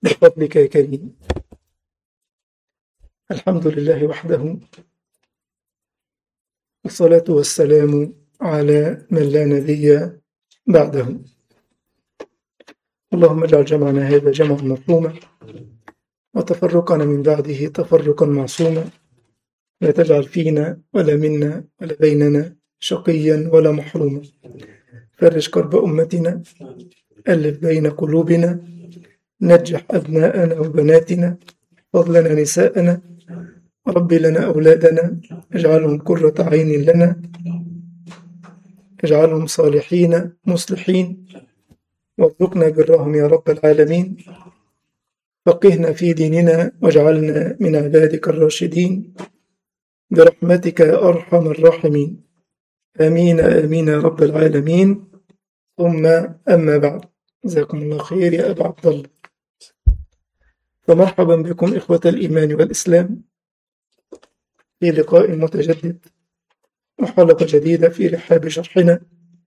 بفضلك يا كريم. الحمد لله وحده، والصلاة والسلام على من لا نبي بعده. اللهم اجعل جمعنا هذا جمعا مرحوما، وتفرقنا من بعده تفرقا معصوما، لا تجعل فينا ولا منا ولا بيننا شقيا ولا محروما. فرج كرب أمتنا، ألف بين قلوبنا، نجح أبناءنا وبناتنا، احفظ لنا نساءنا، رب لنا أولادنا، اجعلهم قرة عين لنا، اجعلهم صالحين مصلحين، وارزقنا برهم يا رب العالمين. فقهنا في ديننا واجعلنا من عبادك الراشدين برحمتك يا أرحم الراحمين. آمين آمين يا رب العالمين. ثم أما بعد، جزاكم الله خير يا أبا عبد الله. فمرحبا بكم إخوة الإيمان والإسلام في لقاء متجدد وحلقة جديدة في رحاب شرحنا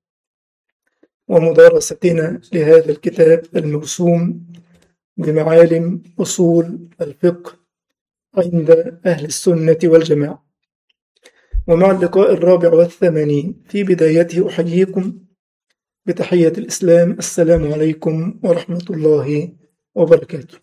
ومدارستنا لهذا الكتاب الموسوم بمعالم أصول الفقه عند أهل السنة والجماعة. ومع اللقاء الرابع والثمانين في بدايته أحييكم بتحية الإسلام، السلام عليكم ورحمة الله وبركاته.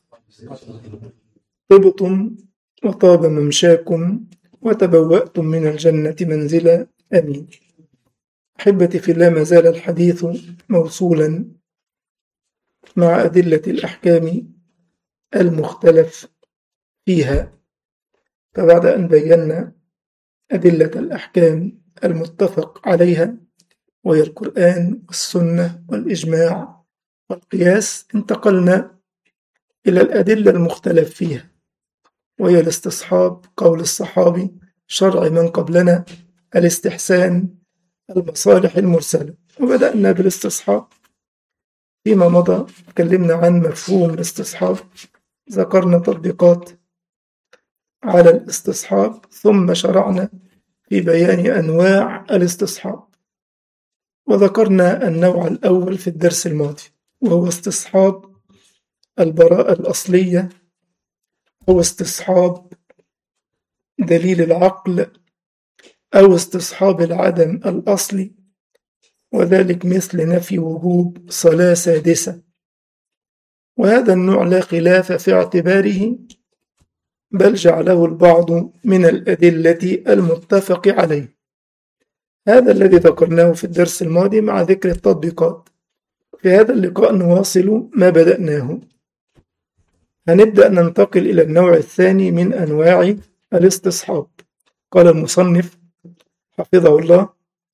طبتم وطاب ممشاكم وتبوأتم من الجنة منزلا، آمين. أحبتي في الله، ما زال الحديث موصولا مع أدلة الأحكام المختلف فيها. فبعد أن بينا أدلة الأحكام المتفق عليها وهي القرآن والسنة والإجماع والقياس، انتقلنا إلى الأدلة المختلف فيها وهي الاستصحاب، قول الصحابي، شرع من قبلنا، الاستحسان، المصالح المرسلة. وبدأنا بالاستصحاب فيما مضى، تكلمنا عن مفهوم الاستصحاب، ذكرنا تطبيقات على الاستصحاب، ثم شرعنا في بيان أنواع الاستصحاب، وذكرنا النوع الأول في الدرس الماضي وهو استصحاب البراءة الأصلية أو استصحاب دليل العقل أو استصحاب العدم الأصلي، وذلك مثل نفي وجوب صلاة سادسة. وهذا النوع لا خلاف في اعتباره، بل جعله البعض من الأدلة المتفق عليه. هذا الذي ذكرناه في الدرس الماضي مع ذكر التطبيقات. في هذا اللقاء نواصل ما بدأناه، هنبدأ ننتقل إلى النوع الثاني من أنواع الاستصحاب. قال المصنف حفظه الله: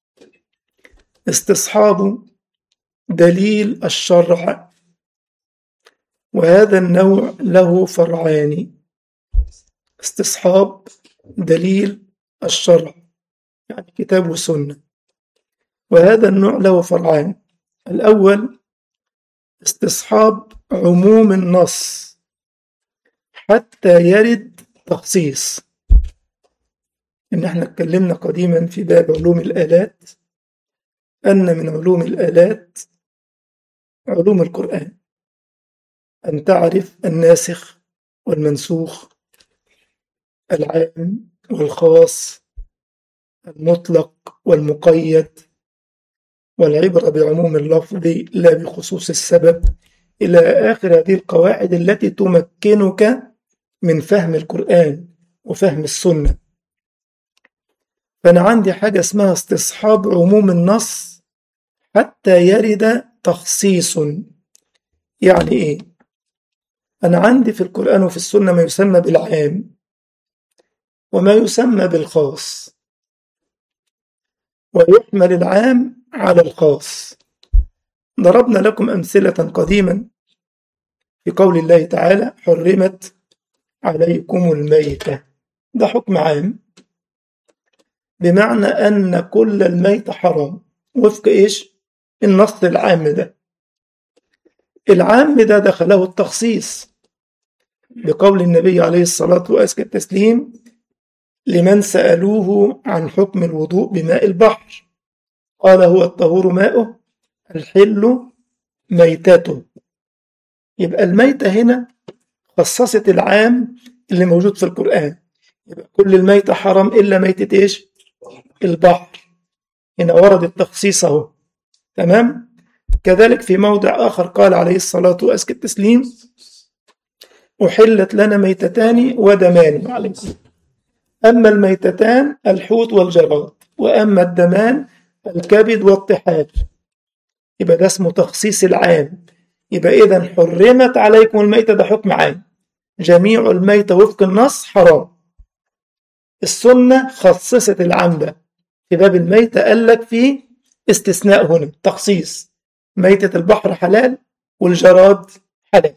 استصحاب دليل الشرع. وهذا النوع له فرعان: استصحاب دليل الشرع يعني كتاب وسنة. وهذا النوع له فرعان: الأول استصحاب عموم النص حتى يرد تخصيص. إن احنا اتكلمنا قديما في باب علوم الآلات أن من علوم الآلات علوم القرآن، أن تعرف الناسخ والمنسوخ، العام والخاص، المطلق والمقيد، والعبرة بعموم اللفظ لا بخصوص السبب، إلى آخر هذه القواعد التي تمكنك من فهم القرآن وفهم السنة. فأنا عندي حاجة اسمها استصحاب عموم النص حتى يرد تخصيص. يعني إيه؟ أنا عندي في القرآن وفي السنة ما يسمى بالعام وما يسمى بالخاص، ويحمل العام على الخاص. ضربنا لكم أمثلة قديما في قول الله تعالى: حرمت عليكم الميتة. ده حكم عام، بمعنى أن كل الميت حرام وفق إيش؟ النص العام ده. العام ده دخله التخصيص بقول النبي عليه الصلاة وأزكى التسليم لمن سألوه عن حكم الوضوء بماء البحر، قال: هو الطهور ماؤه الحل ميتته. يبقى الميتة هنا خصصت العام اللي موجود في القرآن. يبقى كل الميتة حرام إلا ميتة إيش؟ البحر. هنا ورد التخصيص أهو. تمام. كذلك في موضع آخر قال عليه الصلاة وأزكى التسليم: أحلت لنا ميتتان ودمان. أما الميتتان الحوت والجراد، وأما الدمان الكبد والطحال. يبقى ده اسمه تخصيص العام. يبقى إذن حرمت عليكم الميتة، ده حكم عام، جميع الميتة وفق النص حرام. السنة خصصت العام ده في باب الميتة، قال لك فيه استثناء هنا تخصيص: ميتة البحر حلال والجراد حلال.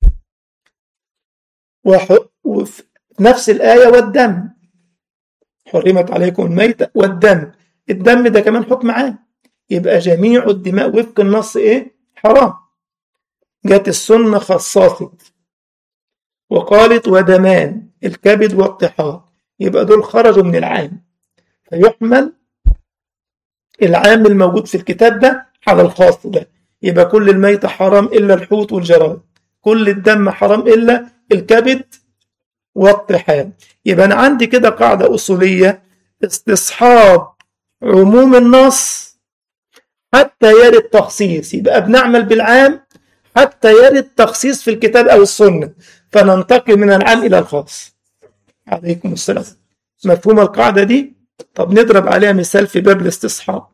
وفي نفس الآية: والدم، حرمت عليكم الميتة والدم. الدم ده كمان حكم عام، يبقى جميع الدماء وفق النص إيه؟ حرام. جت السنة خصصت وقالت: ودمان الكبد والطحال. يبقى دول خرجوا من العام، فيحمل العام الموجود في الكتاب ده على الخاص ده. يبقى كل الميتة حرام إلا الحوت والجراد، كل الدم حرام إلا الكبد والطحال. يبقى أنا عندي كده قاعدة أصولية: استصحاب عموم النص حتى يرد تخصيص. يبقى بنعمل بالعام حتى يرد تخصيص في الكتاب أو السنة، فننتقل من العام إلى الخاص. عليكم السلام. مفهوم القاعدة دي؟ طب نضرب عليها مثال في باب الاستصحاب.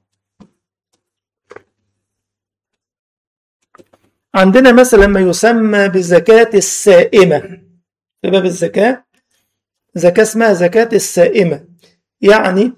عندنا مثلا ما يسمى بزكاة السائمة في باب الزكاة. زكاة اسمها زكاة السائمة، يعني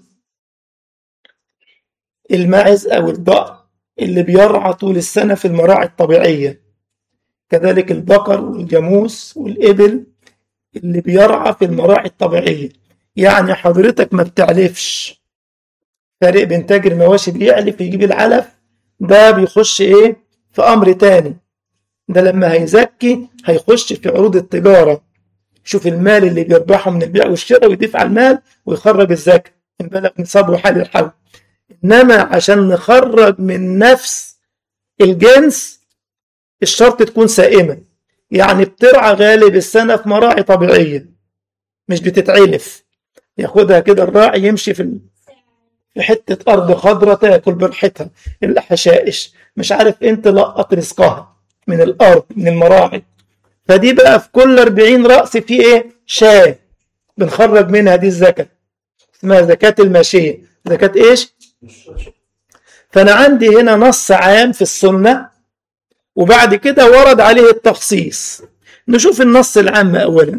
الماعز أو البقر اللي بيرعى طول السنة في المراعي الطبيعية، كذلك البقر والجاموس والإبل اللي بيرعى في المراعي الطبيعية. يعني حضرتك ما بتعلفش، فرق بين تاجر مواشي بيعلف يجيب العلف، ده بيخش إيه؟ في أمر تاني. ده لما هيزكي هيخش في عروض التجارة، شوف المال اللي بيربحه من البيع والشراء ويضيف على المال ويخرج الزكاة إن بلغ نصابه حال الحول. إنما عشان نخرج من نفس الجنس الشرط تكون سائمة، يعني بترعى غالب السنة في مراعي طبيعية، مش بتتعلف. ياخدها كده الراعي يمشي في حتة أرض خضراء تاكل براحتها الحشائش، مش عارف انت لقط رزقها من الأرض من المراعي. فدي بقى في كل 40 رأس في ايه؟ شاة بنخرج منها دي الزكاة، اسمها زكاة الماشية. زكاة ايش؟ فأنا عندي هنا نص عام في السنة، وبعد كده ورد عليه التخصيص. نشوف النص العام أولا.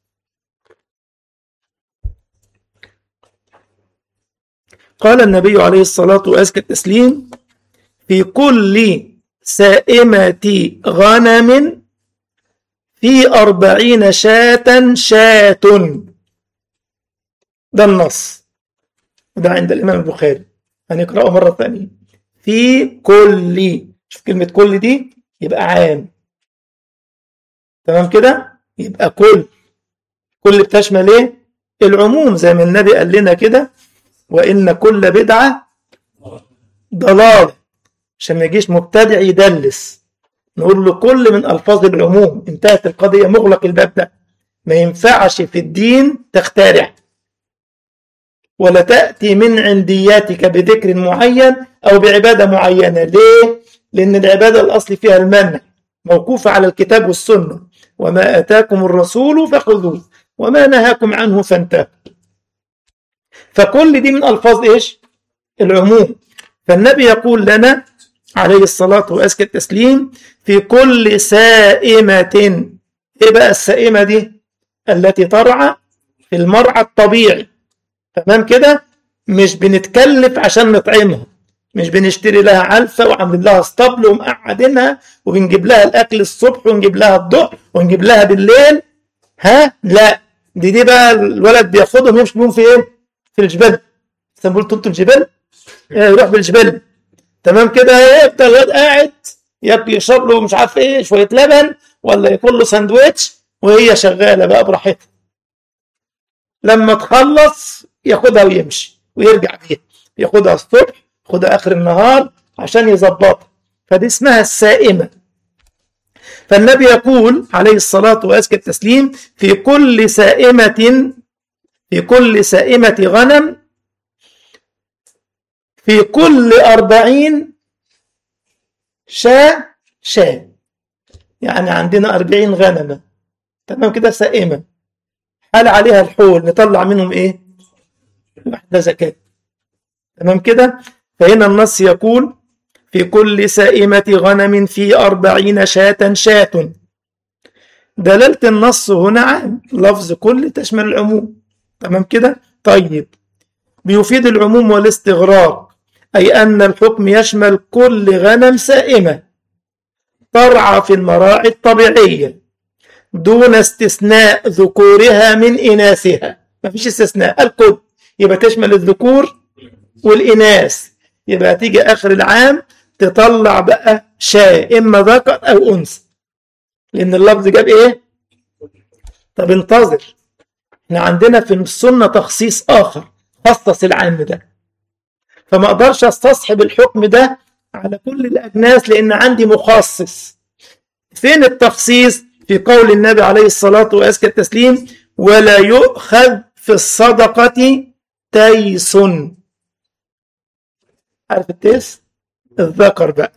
قال النبي عليه الصلاة وأزكى التسليم: في كل سائمة غنم في 40 شاة شاة. ده النص، وده عند الإمام البخاري، هنقرأه مرة ثانية. في كل، شوف كلمة كل دي يبقى عام، تمام كده؟ يبقى كل بتشمل ايه؟ العموم، زي ما النبي قال لنا كده: وإن كل بدعة ضلالة، عشان ما يجيش مبتدع يدلس. نقول له كل من ألفاظ العموم، انتهت القضية، مغلق الباب ده. ما ينفعش في الدين تخترع، ولا تأتي من عندياتك بذكر معين أو بعبادة معينة. ليه؟ لأن العبادة الأصل فيها المنع، موقوفة على الكتاب والسنة: وما آتاكم الرسول فخذوه وما نهاكم عنه فانتهوا. فكل دي من ألفاظ إيش؟ العموم. فالنبي يقول لنا عليه الصلاة وأزكى التسليم: في كل سائمة. إيه بقى السائمة دي؟ التي ترعى في المرعى الطبيعي، تمام كده؟ مش بنتكلف عشان نطعمها، مش بنشتري لها علفة وعامل لها اسطبل ومقعدينها وبنجيب لها الأكل الصبح ونجيب لها الظهر ونجيب لها بالليل. لا، دي بقى الولد بياخدهم يمشي بهم في ايه؟ في الجبال. اسطنبول طولة الجبال، يروح بالجبال، تمام كده؟ يبقى الولد قاعد ياكل يشرب له مش عارف ايه شوية لبن ولا ياكل له ساندويتش، وهي شغالة بقى براحتها. لما تخلص ياخدها ويمشي ويرجع بيها، ياخدها الصبح ياخدها آخر النهار عشان يظبطها. فدي اسمها السائمة. فالنبي يقول عليه الصلاة وأزكى التسليم في كل سائمة غنم في كل 40 شاة. يعني عندنا 40 غنمة، تمام كده، سائمة، حال عليها الحول، نطلع منهم ايه؟ واحدة زكاة، تمام كده. فهنا النص يقول في كل سائمة غنم في 40 شاة. دلالة النص هنا عام، لفظ كل تشمل العموم، تمام كده. طيب، بيفيد العموم والاستغراق، أي أن الحكم يشمل كل غنم سائمة ترعى في المراعي الطبيعية دون استثناء ذكورها من إناثها. ما فيش استثناء، الكل، يبقى تشمل الذكور والإناث. يبقى تيجي آخر العام تطلع بقى شاة، إما ذكر أو أنثى، لأن اللفظ جاب إيه؟ طب انتظر، احنا عندنا في السنة تخصيص آخر خصص العام ده، فما أقدرش استصحب الحكم ده على كل الأجناس لأن عندي مخصص. فين التخصيص؟ في قول النبي عليه الصلاة وأزكى التسليم ولا يؤخذ في الصدقة تيس. عارف التيس؟ الذكر بقى.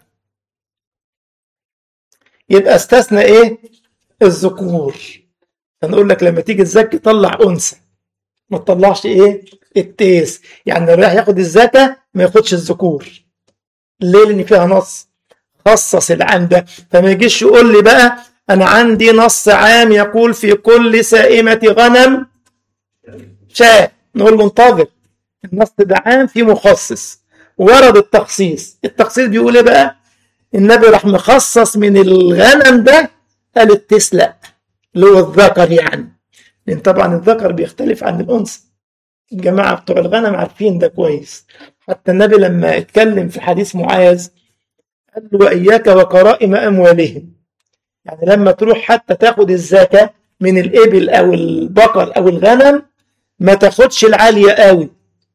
يبقى استثنى ايه؟ الذكور. هنقول لك لما تيجي تزكي طلع أنثى، ما تطلعش ايه؟ التيس. يعني اللي رايح ياخد الزكاة ما ياخدش الذكور. ليه؟ لأن فيها نص خصص العام ده. فما يجيش يقول لي بقى أنا عندي نص عام يقول في كل سائمة غنم شاة، نقول له انتظر، النص ده عام فيه مخصص، ورد التخصيص. التخصيص بيقول ايه بقى؟ النبي راح مخصص من الغنم ده، قال التيس لا، اللي هو الذكر يعني، لأن طبعا الذكر بيختلف عن الأنثى. الجماعة بتوع الغنم عارفين ده كويس. حتى النبي لما اتكلم في حديث معاذ قال له وإياك وكرائم أموالهم، يعني لما تروح حتى تاخد الزكاة من الإبل أو البقر أو الغنم ما تاخدش العالية قوي.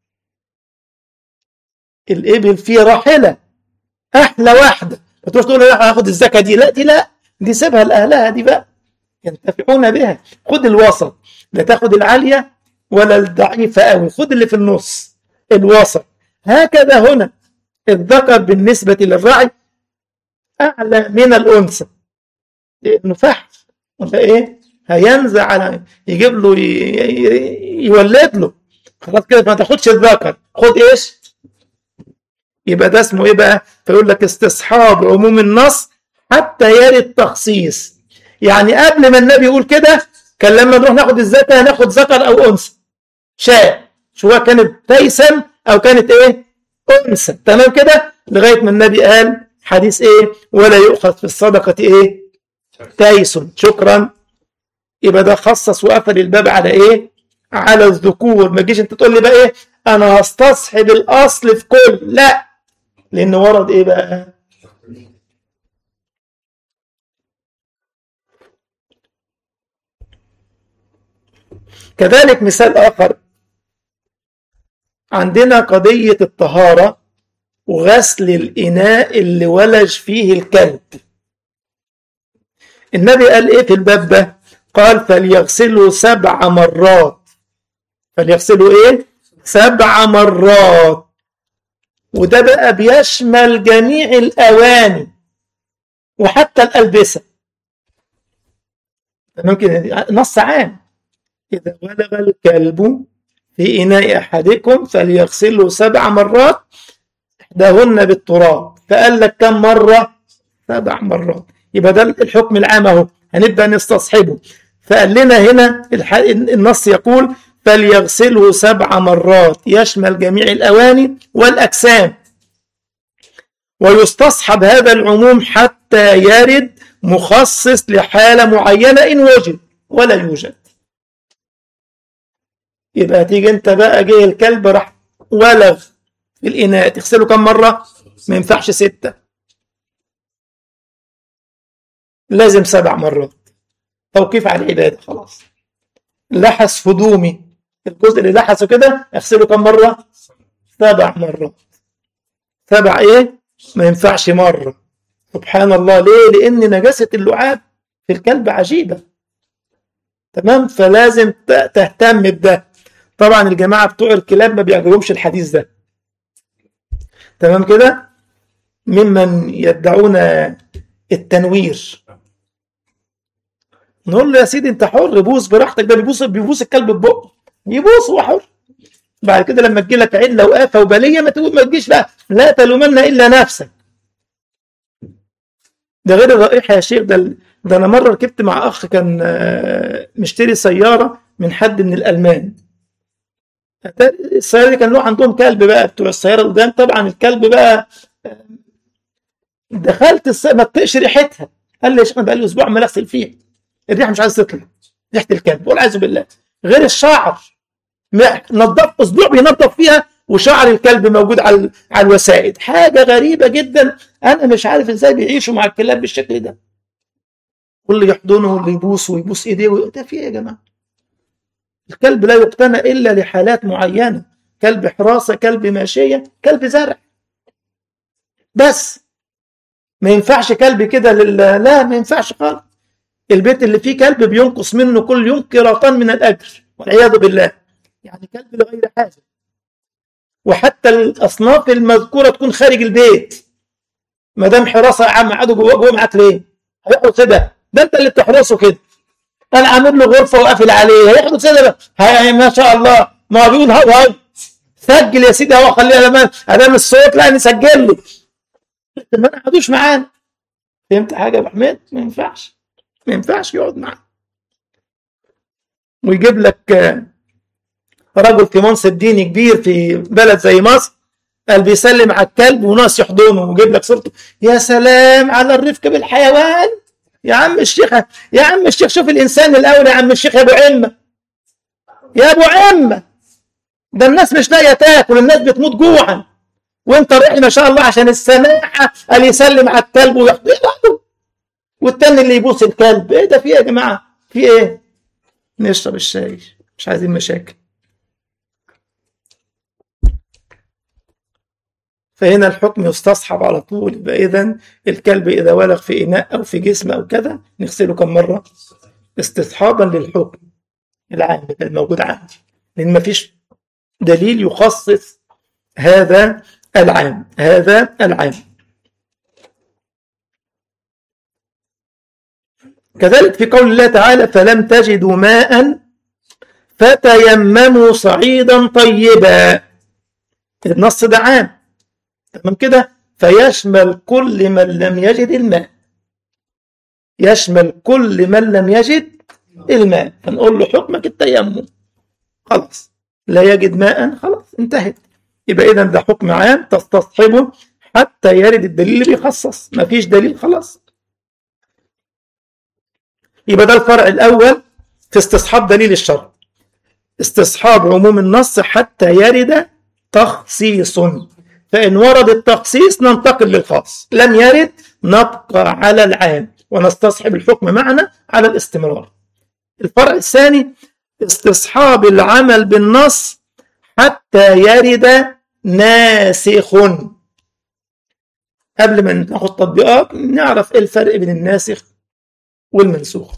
الإبل فيه راحلة أحلى واحدة، ما تروح تقول أنا هاخد الزكاة دي، لا دي لا، دي سيبها لأهلها، دي بقى ينتفعون بها. خد الوسط، لا تاخد العالية ولا الضعيفة قوي، خد اللي في النص الوسط. هكذا هنا الذكر بالنسبة للراعي أعلى من الأنثى، لأنه فحل ولا إيه؟ هينزع على يجيب له يولد له، خلاص كده ما تاخدش الذكر، خد إيش؟ يبقى ده اسمه إيه بقى؟ فيقول لك استصحاب عموم النص حتى يرد تخصيص. يعني قبل ما النبي يقول كده كان لما نروح ناخد الزكاة هناخد ذكر أو أنثى شاء، سواء كانت تيسا أو كانت إيه؟ أنثى، تمام كده؟ لغاية ما النبي قال حديث إيه؟ ولا يؤخذ في الصدقة إيه؟ تيس. شكرا. يبقى ده خصص وقفل الباب على إيه؟ على الذكور. ما تجيش أنت تقول لي بقى إيه؟ أنا هستصحب الأصل في كل، لا، لأن ورد إيه بقى؟ كذلك مثال آخر، عندنا قضية الطهارة وغسل الإناء اللي ولج فيه الكلب. النبي قال إيه في الباب ده؟ قال فليغسلوا 7 مرات. فليغسلوا إيه؟ 7 مرات. وده بقى بيشمل جميع الأواني وحتى الألبسة. ممكن نص عام، إذا ولغ الكلب في إناء أحدكم فليغسله 7 مرات إحداهن بالتراب. فقال لك كم مرة؟ 7 مرات. يبقى ده الحكم العام اهو، هنبدأ نستصحبه. فقال لنا هنا النص يقول فليغسله 7 مرات، يشمل جميع الأواني والأجسام. ويستصحب هذا العموم حتى يرد مخصص لحالة معينة إن وجد ولا يوجد. يبقى تيجي انت بقى جاي الكلب راح ولغ في الإناء، تغسله كم مرة؟ ما ينفعش 6، لازم 7 مرات. توقيف على العبادة خلاص. لحس هدومي، الجزء اللي لحسه كده اغسله كم مرة؟ 7 مرات. 7 ايه؟ ما ينفعش مرة، سبحان الله. ليه؟ لأن نجاسة اللعاب في الكلب عجيبة. تمام؟ فلازم تهتم بده. طبعا الجماعة بتوع الكلاب ما بيعجبهمش الحديث ده. تمام كده؟ ممن يدعون التنوير. نقول له يا سيدي انت حر، بوس براحتك، ده بيبوس الكلب ببقه، يبوس هو حر. بعد كده لما تجي لك عله وآفة وبليه ما تجيش بقى لا تلومن الا نفسك. ده غير الرائحه يا شيخ. ده انا مره ركبت مع اخ كان مشتري سياره من حد من الالمان. السياره دي كان له عندهم كلب بقى بتوع السياره القدام. طبعا الكلب بقى دخلت ما تطيقش ريحتها. قال لي يا شيخ انا بقى لي اسبوع عمال اغسل فيها، الريحه مش عايز تطلع، ريحه الكلب والعياذ بالله. غير الشعر، نظف اسبوع بينظف فيها وشعر الكلب موجود على الوسائد. حاجه غريبه جدا. انا مش عارف ازاي بيعيشوا مع الكلاب بالشكل ده، واللي يحضنه واللي يبوسه ويبوس ايديه. ده في ايه يا جماعه؟ الكلب لا يقتنى الا لحالات معينه، كلب حراسه، كلب ماشيه، كلب زرع. بس ما ينفعش كلب كده لا ما ينفعش خالص. البيت اللي فيه كلب بينقص منه كل يوم قيراطان من الاجر والعياذ بالله. يعني كلب لغير حاجه. وحتى الاصناف المذكوره تكون خارج البيت. ما دام حراسه يا عم قعدوا جوه معاك ليه؟ هيحرس كده؟ ده انت اللي بتحرسه كده. انا عامل له غرفه وقافل عليه، هيحرس كده؟ ما شاء الله. ما هو بيقول هاو سجل يا سيدي اهو، خليها ادام الصوت لا نسجل لي. ما قعدوش معانا. فهمت حاجه يا ابو حميد؟ ما ينفعش يقعد معانا. ويجيب لك رجل في منصب ديني كبير في بلد زي مصر، قال بيسلم على الكلب وناس يحضنه ويجيب لك صورته. يا سلام على الرفق بالحيوان. يا عم الشيخ، يا عم الشيخ شوف الانسان الاول يا عم الشيخ. يا ابو عمه، يا ابو عمه، ده الناس مش لاقيه تاكل، الناس بتموت جوعا، وانت رايح ما شاء الله عشان السماحه قال يسلم على الكلب ويحضنه، والتاني اللي يبوس الكلب. ايه ده؟ في ايه يا جماعه؟ في ايه؟ نشرب الشاي، مش عايزين مشاكل. فهنا الحكم يستصحب على طول. يبقى إذن الكلب إذا ولغ في إناء أو في جسم أو كذا نغسله كم مرة؟ استصحابا للحكم العام الموجود عندي، لأن ما فيش دليل يخصص هذا العام. كذلك في قول الله تعالى فلم تجدوا ماء فتيمموا صعيدا طيبا. النص ده عام. تمام كده؟ فيشمل كل من لم يجد الماء، يشمل كل من لم يجد الماء. فنقول له حكمك التيمم. خلاص لا يجد ماء، خلاص انتهت. يبقى إذن ده حكم عام تستصحبه حتى يرد الدليل اللي بيخصص. ما فيش دليل خلاص. يبقى ده الفرع الأول في استصحاب دليل الشرع، استصحاب عموم النص حتى يرد تخصيص. فإن ورد التخصيص ننتقل للخاص، لم يرد نبقى على العام ونستصحب الحكم معنا على الاستمرار. الفرع الثاني استصحاب العمل بالنص حتى يرد ناسخ. قبل ما ناخد تطبيقات نعرف ايه الفرق بين الناسخ والمنسوخ.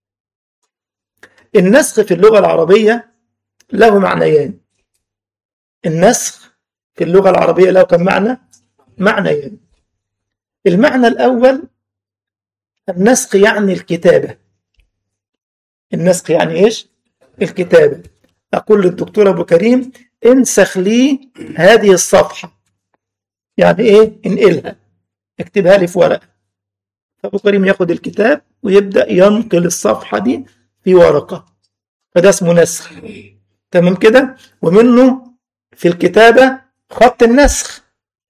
النسخ في اللغة العربية له معنيان. النسخ في اللغة العربية له كم معنى؟ معنيان. المعنى الأول النسخ يعني الكتابة. النسخ يعني إيش؟ الكتابة. أقول للدكتور أبو كريم انسخ لي هذه الصفحة. يعني إيه؟ انقلها، اكتبها لي في ورقة. فأبو كريم ياخد الكتاب ويبدأ ينقل الصفحة دي في ورقة، فده اسمه نسخ. تمام كده؟ ومنه في الكتابة خط النسخ،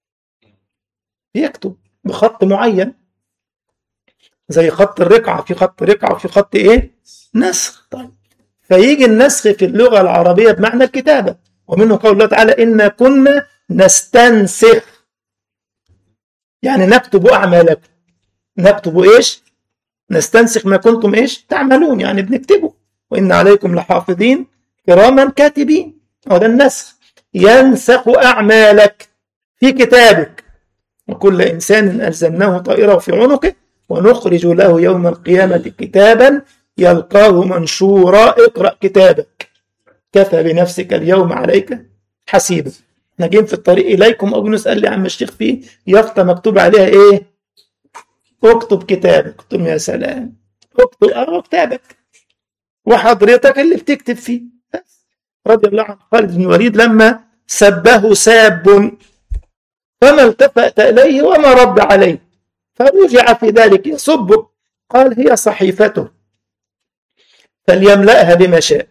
يكتب بخط معين زي خط الرقعة، في خط رقعة وفي خط ايه؟ نسخ. طيب فيجي النسخ في اللغة العربية بمعنى الكتابة. ومنه قول الله تعالى إنا كنا نستنسخ، يعني نكتب أعمالكم. نكتب ايش؟ نستنسخ ما كنتم ايش؟ تعملون، يعني بنكتبه. وإن عليكم لحافظين كراما كاتبين. وده النسخ، ينسخ أعمالك في كتابك. وكل إنسان ألزمناه طائره في عنقه ونخرج له يوم القيامة كتابا يلقاه منشورا اقرأ كتابك كفى بنفسك اليوم عليك حسيبا. احنا جايين في الطريق إليكم أو نسأل لي عم الشيخ فيه يافطة مكتوب عليها إيه؟ اكتب كتابك. قلت لهم يا سلام، اكتب كتابك وحضرتك اللي بتكتب فيه. رضي الله عن خالد بن الوليد لما سبه ساب فما التفت إليه وما رد عليه فرجع في ذلك يسبه، قال هي صحيفته فليملأها بما شاء،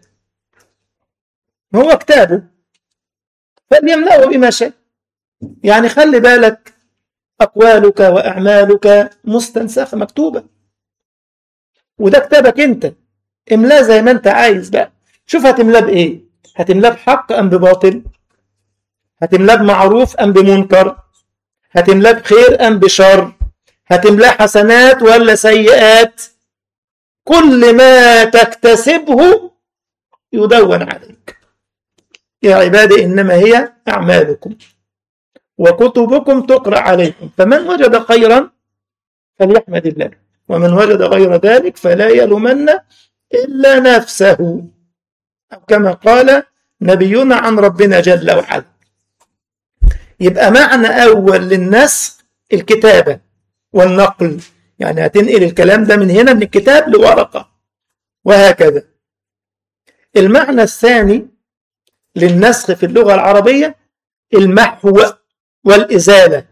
هو كتابه فليملأه بما شاء. يعني خلي بالك أقوالك وأعمالك مستنسخة مكتوبة، وده كتابك أنت، املاه زي ما أنت عايز بقى. شوف هتملاه بإيه؟ هتملاه بحق أم بباطل؟ هتملاه بمعروف أم بمنكر؟ هتملاه بخير أم بشر؟ هتملاه حسنات ولا سيئات؟ كل ما تكتسبه يدون عليك. يا عبادي إنما هي أعمالكم وكتبكم تقرأ عليكم، فمن وجد خيرا فليحمد الله ومن وجد غير ذلك فلا يلومن إلا نفسه، أو كما قال نبينا عن ربنا جل وعلا. يبقى معنى أول للنسخ الكتابة والنقل، يعني هتنقل الكلام ده من هنا من الكتاب لورقة وهكذا. المعنى الثاني للنسخ في اللغة العربية المحو والإزالة.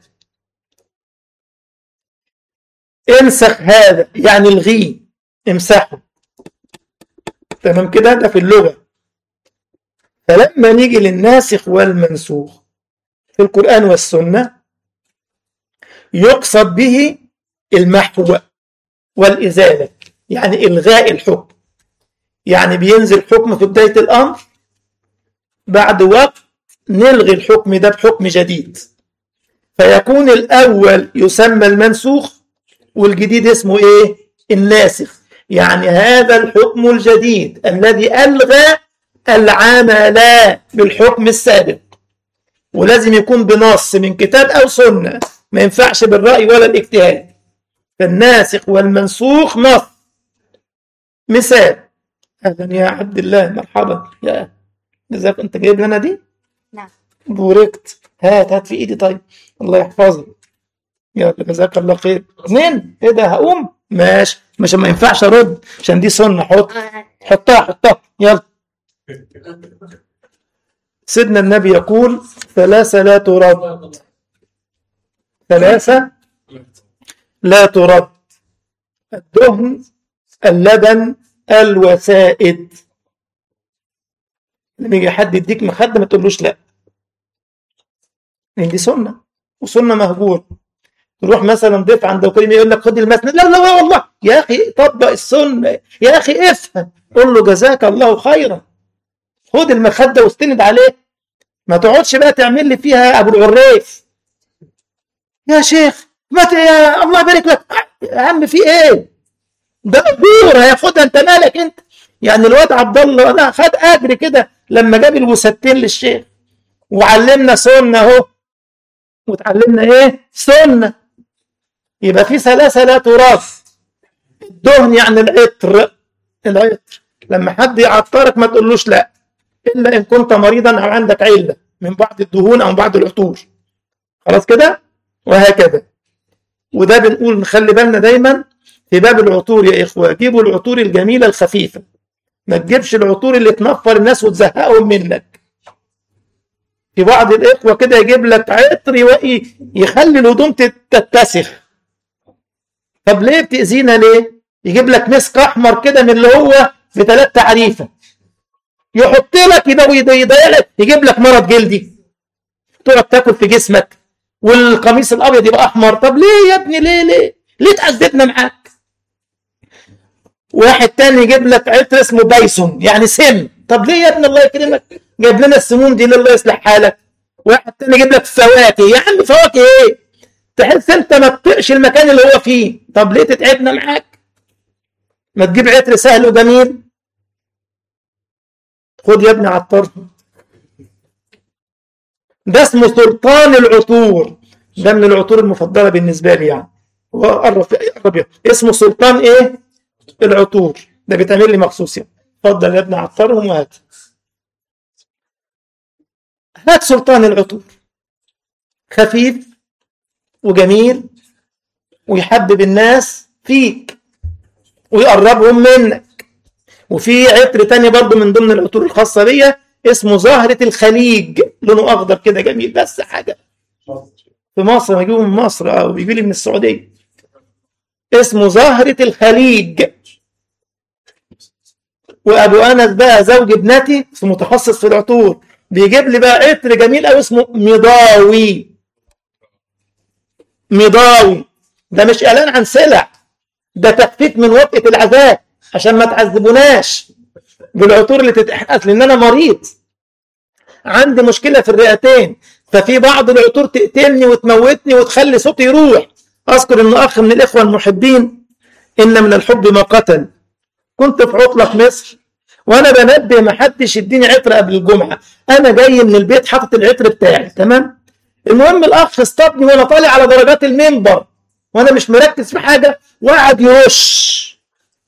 انسخ هذا يعني الغيه، امسحه، تمام كده، ده في اللغة. فلما نيجي للناسخ والمنسوخ في القرآن والسنة يقصد به المحو والإزالة، يعني إلغاء الحكم. يعني بينزل حكم في بداية الأمر، بعد وقت نلغي الحكم ده بحكم جديد، فيكون الأول يسمى المنسوخ والجديد اسمه إيه؟ الناسخ. يعني هذا الحكم الجديد الذي ألغى العمل بالحكم السابق، ولازم يكون بنص من كتاب أو سنة، ما ينفعش بالرأي ولا الاجتهاد. فالناسخ والمنسوخ نص. مثال، أهلا يا عبد الله، مرحبا يا جزاك، أنت جايب لنا دي؟ نعم. بوركت، هات في إيدي. طيب الله يحفظك، يلا جزاك الله خير. اثنين، إيه ده؟ هقوم ماشي، مش ما ينفعش أرد عشان دي سنة. حطها يلا. سيدنا النبي يقول ثلاثة لا ترد، ثلاثة لا ترد: الدهن، اللبن، الوسائد. لما يجي حد يديك مخدة ما تقولوش لا، لأن دي سنة وسنة مهجور. تروح مثلا ضيف عند كريم يقول لك خد المسند، لا لا والله يا أخي طبق السنة يا أخي، افهم، قول له جزاك الله خيرا، خد المخدة واستند عليه، ما تقعدش بقى تعمل لي فيها أبو العريف يا شيخ، ما يا الله يبارك لك يا عم، في ايه؟ ده اجور هياخدها، انت مالك انت؟ يعني الواد عبد الله ده خد اجر كده لما جاب الوستين للشيخ وعلمنا سنه اهو، وتعلمنا ايه؟ سنه. يبقى في ثلاثه لا تراث: الدهن يعني العطر، العطر لما حد يعطرك ما تقولوش لا الا ان كنت مريضا او عندك عله من بعض الدهون او بعض العطور، خلاص كده، وهكذا. وده بنقول نخلي بالنا دايما في باب العطور يا إخوة، جيبوا العطور الجميلة الخفيفة، ما تجيبش العطور اللي تنفر الناس وتزهقهم منك. في بعض الإخوة كده يجيب لك عطر يخلي الهدوم تتسخ. طب ليه بتأذينا ليه؟ يجيب لك مسك أحمر كده من اللي هو ب3 تعريفة، يحط لك يضيع لك، يجيب لك مرض جلدي تقعد تاكل في جسمك، والقميص الابيض يبقى احمر. طب ليه يا ابني؟ ليه تعذبنا معاك؟ واحد تاني يجيب لك عطر اسمه بايسون يعني سم. طب ليه يا ابني الله يكرمك جايب لنا السموم دي؟ لله يصلح حالك. واحد تاني يجيب لك فواكه، يا عم فواكه ايه؟ تحس انت ما تطيقش المكان اللي هو فيه. طب ليه تتعبنا معاك؟ ما تجيب عطر سهل وجميل. خد يا ابني عطر، ده اسمه سلطان العطور، ده من العطور المفضلة بالنسبة لي يعني. قرب اسمه سلطان ايه العطور، ده بيتعمل لي مخصوص يعني. اتفضل يا ابني عطرهم وهات. هات سلطان العطور، خفيف وجميل ويحبب الناس فيك ويقربهم منك. وفي عطر تاني برضو من ضمن العطور الخاصة بيا اسمه زهرة الخليج، لونه أخضر كده جميل، بس حاجة في مصر بيجيبه من مصر أو بيجي لي من السعودية، اسمه زهرة الخليج. وأبو أنس بقى زوج ابنتي في متخصص في العطور، بيجيب لي بقى عطر جميل أوي اسمه مضاوي. مضاوي ده مش إعلان عن سلع، ده تخفيف من وطئة العذاب عشان ما تعذبوناش بالعطور اللي تتحقق، لأن أنا مريض عندي مشكلة في الرئتين، ففي بعض العطور تقتلني وتموتني وتخلي صوتي يروح. أذكر إن أخ من الإخوة المحبين إن من الحب ما قتل، كنت في عطلة في مصر وأنا بنبه ما حدش يديني عطر قبل الجمعة، أنا جاي من البيت حاطط العطر بتاعي تمام. المهم الأخ اصطادني وأنا طالع على درجات المنبر وأنا مش مركز في حاجة وقعد يرش،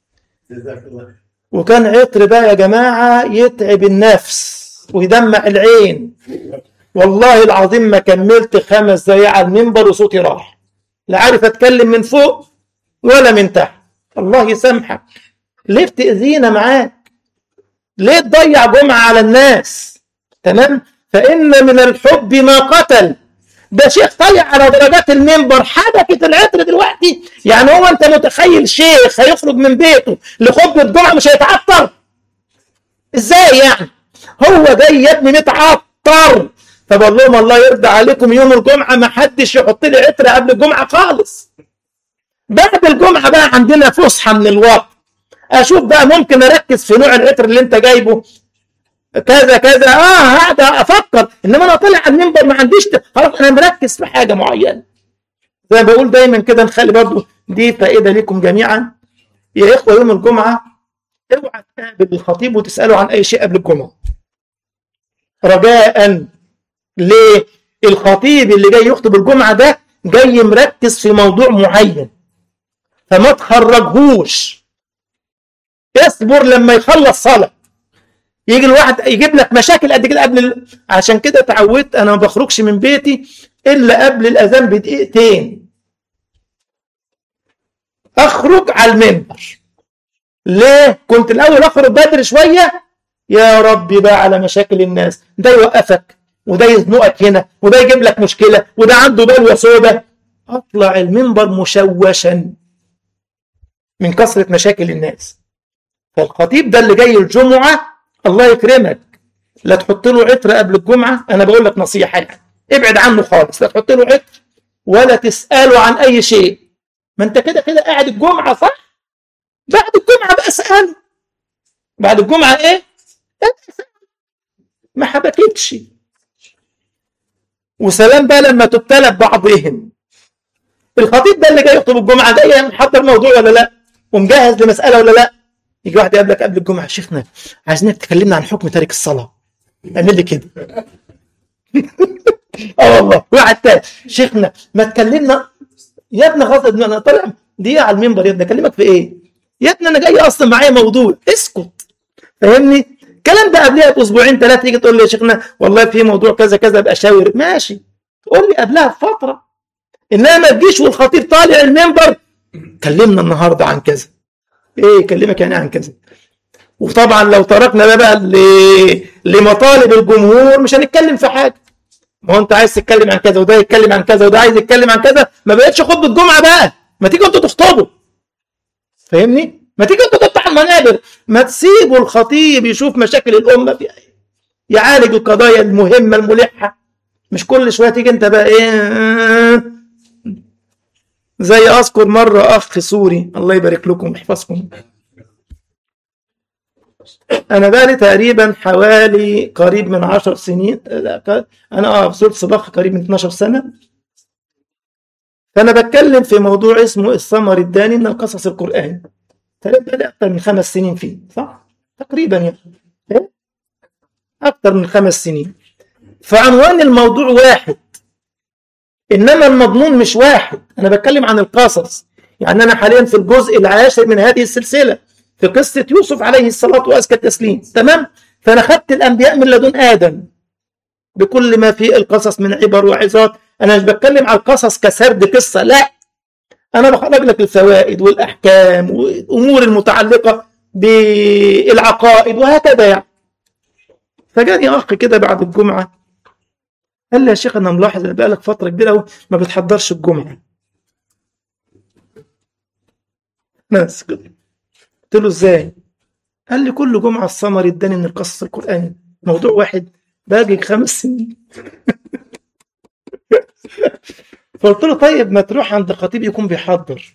وكان عطر بقى يا جماعة يتعب النفس ويدمع العين. والله العظيم ما كملت 5 دقايق على المنبر وصوتي راح، لا عارف اتكلم من فوق ولا من تحت. الله يسامحك، ليه بتأذينا معاك؟ ليه تضيع جمعة على الناس؟ تمام. فإن من الحب ما قتل، ده شيخ طيع على درجات المنبر، حبكة العطر دلوقتي. يعني هو انت متخيل شيخ هيخرج من بيته لخطبة جمعة مش هيتعطر؟ ازاي يعني؟ هو جاي يا ابني متعطر. فبقول لهم الله يرضى عليكم يوم الجمعة ما حدش يحط لي عطر قبل الجمعة خالص. بعد الجمعة بقى عندنا فسحة من الوقت، اشوف بقى ممكن اركز في نوع العطر اللي انت جايبه كذا كذا، هذا افكر. انما انا طالع على المنبر ما عنديش خلاص، انا مركز في حاجة معينة. زي ما بقول دايما كده، نخلي برضو دي فائدة لكم جميعا يا اخوة. يوم الجمعة اوعى تقابل الخطيب وتسأله عن اي شيء قبل الجمعة رجاء. ليه؟ الخطيب اللي جاي يخطب الجمعة ده جاي مركز في موضوع معين، فما تخرجهوش. اصبر لما يخلص صلاة يجي الواحد يجيب لك مشاكل قد كده قبل عشان كده اتعودت انا ما بخرجش من بيتي الا قبل الاذان بدقيقتين، اخرج على المنبر. ليه؟ كنت الاول اخرج بدري شويه، يا ربي بقى على مشاكل الناس، ده يوقفك وده يزنقك هنا وده يجيب لك مشكله وده عنده بلوه سودة. اطلع المنبر مشوشا من كثره مشاكل الناس. فالخطيب ده اللي جاي الجمعه الله يكرمك، لا تحط له عطر قبل الجمعه. انا بقول لك نصيحه يعني، ابعد عنه خالص، لا تحط له عطر ولا تساله عن اي شيء. ما انت كده كده قاعد الجمعه صح؟ بعد الجمعه بقى اساله. بعد الجمعه ايه؟ ما حبكتش. وسلام بقى لما تبتلى ببعضهم. الخطيب ده اللي جاي يخطب الجمعه جاي محضر موضوع ولا لا؟ ومجهز لمساله ولا لا؟ يجي واحد يقابلك قبل الجمعه، شيخنا عايزينك تكلمنا عن حكم تارك الصلاه. اعمل لي كده. والله. واحد تاني، شيخنا ما تكلمنا يا ابني غصب، انا طالع دقيقه على المنبر يا ابني اكلمك في ايه؟ يا ابني انا جاي اصلا معايا موضوع، اسكت. فاهمني؟ الكلام ده قبلها باسبوعين 3 تيجي تقول لي يا شيخنا والله في موضوع كذا كذا ابقى شاور، ماشي تقول لي قبلها بفتره. انما ما تجيش والخطيب طالع المنبر كلمنا النهارده عن كذا. ايه كلمك يعني عن كذا؟ وطبعا لو تركنا بقى لمطالب الجمهور مش هنتكلم في حاجه. ما هو انت عايز تتكلم عن كذا وده يتكلم عن كذا وده عايز يتكلم عن كذا، ما بقتش خطبه الجمعه بقى. ما تيجوا انتوا تخطبوا، فاهمني؟ ما تيجوا انتوا تفتحوا المنابر، ما تسيبوا الخطيب يشوف مشاكل الامه في يعالج القضايا المهمه الملحه. مش كل شويه تيجي انت بقى ايه. زي اذكر مره اخ سوري الله يبارك لكم ويحفظكم، انا بقالي تقريبا حوالي قريب من 10 سنين، انا في زرت صباح قريب من 12 سنه. فانا بتكلم في موضوع اسمه الثمر الداني من القصص القرآني، تقريبا اكثر من 5 سنين فيه، صح تقريبا يعني اكثر من 5 سنين. فعنوان الموضوع واحد، إنما المضمون مش واحد. أنا بتكلم عن القصص. يعني أنا حاليا في الجزء العاشر من هذه السلسلة في قصة يوسف عليه الصلاة وأزكى التسليم، تمام؟ فأنا خدت الأنبياء من لدن آدم بكل ما في القصص من عبر وعظات. أنا مش بتكلم على القصص كسرد قصة، لا، أنا بخرج لك الفوائد والأحكام والأمور المتعلقة بالعقائد وهكذا يعني. فجاني أخ كده بعد الجمعة قال لي يا شيخ أنا ملاحظ إن بقالك فترة كبيرة ما بتحضرش الجمعة. ناس كده. قلت له إزاي؟ قال لي كل جمعة السمر اداني من القصص القرآني موضوع واحد باقي 5 سنين. فقلت له طيب ما تروح عند خطيب يكون بيحضر.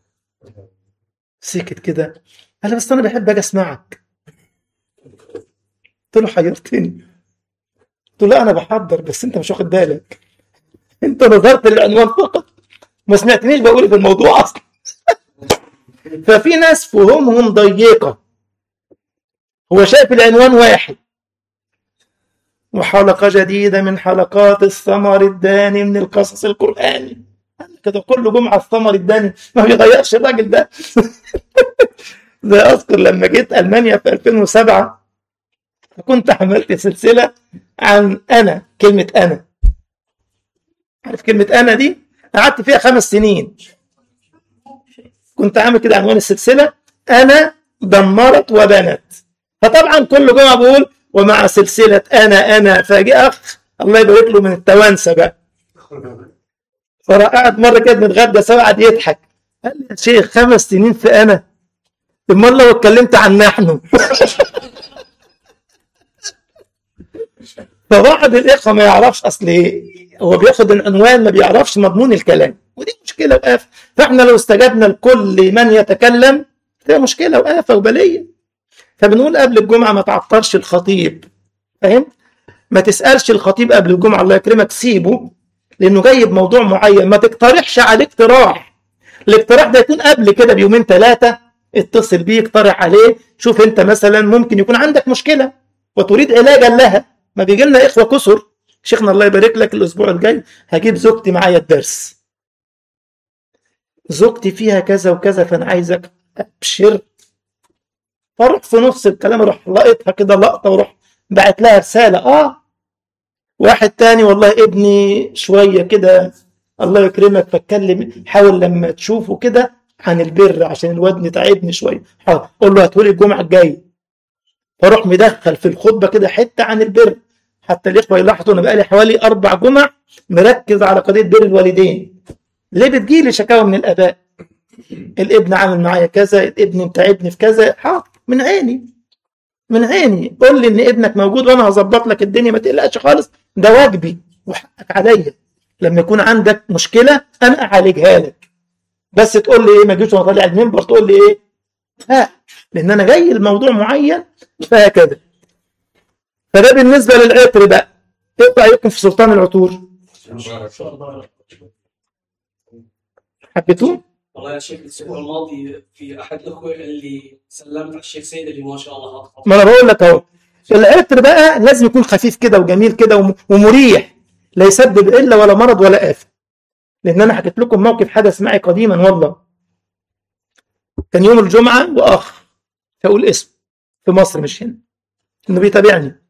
سكت كده قال لي بس أنا بحب أجي أسمعك. قلت له حيرتني. قلت له لا أنا بحضر بس أنت مش واخد بالك، أنت نظرت للعنوان فقط ما سمعتنيش بقول في الموضوع أصلا. ففي ناس فهمهم ضيقة، هو شايف العنوان واحد. وحلقة جديدة من حلقات الثمر الداني من القصص القرآني كده كل جمعة الثمر الداني ما بيغيرش الراجل ده. زي أذكر لما جيت ألمانيا في 2007 كنت عملت سلسلة عن أنا، كلمة أنا. عارف كلمة أنا دي؟ قعدت فيها 5 سنين. كنت عامل كده عنوان السلسلة أنا دمرت وبنت. فطبعا كل جمعة بقول ومع سلسلة أنا فجاء أخ الله يبارك له من التوانسة بقى، فراح قعد مرة كده نتغدى سوا قعد يضحك قال لي يا شيخ 5 سنين في أنا، امال لو اتكلمت عن نحن. فواحد الإخوة ما يعرفش أصل إيه، هو بياخد العنوان ما بيعرفش مضمون الكلام، ودي مشكلة وآفة. فإحنا لو استجبنا لكل من يتكلم تبقى مشكلة وآفة وبلية. فبنقول قبل الجمعة ما تعطرش الخطيب، فاهم؟ ما تسألش الخطيب قبل الجمعة الله يكرمك، سيبه لأنه جايب موضوع معين. ما تقترحش عليه اقتراح، الاقتراح ده يكون قبل كده بيومين 3 اتصل بيه اقترح عليه. شوف أنت مثلا ممكن يكون عندك مشكلة وتريد علاجا لها. ما بيجي لنا إخوة كسر شيخنا الله يبارك لك الأسبوع الجاي هجيب زوجتي معايا الدرس، زوجتي فيها كذا وكذا فأنا عايزك أبشر. فاروح في نص الكلام اروح لقيتها كده لقطه واروح بعت لها رساله. واحد تاني والله ابني شويه كده الله يكرمك فاتكلم حاول لما تشوفه كده عن البر عشان الواد تعبني شويه، حاضر قول له هتقولي الجمعه الجايه. فاروح مدخل في الخطبه كده حته عن البر حتى الاخوه يلاحظوا انا بقالي حوالي 4 جمع مركز على قضيه بر الوالدين. ليه بتجيلي شكاوى من الاباء؟ الابن عامل معايا كذا، الابن تعبني في كذا، حاضر من عيني من عيني، قول لي ان ابنك موجود وانا هظبط لك الدنيا ما تقلقش خالص، ده واجبي وحقك عليا. لما يكون عندك مشكله انا اعالجها لك، بس تقول لي ايه ما تجيش وانا طالع المنبر تقول لي ايه، لا، لان انا جاي لموضوع معين فهكذا. فده بالنسبه للعطر بقى. ايه رايكم في سلطان العطور؟ حبيتوه؟ والله يا شيخ الاسبوع الماضي في احد الاخوه اللي سلمت على الشيخ سيد اللي ما شاء الله هطفى. ما انا بقول لك اهو العطر بقى لازم يكون خفيف كده وجميل كده ومريح، لا يسبب الا ولا مرض ولا آفة. لان انا حكيت لكم موقف حدث معي قديما والله. كان يوم الجمعه واخ هقول اسم في مصر مش هنا انه بيتابعني.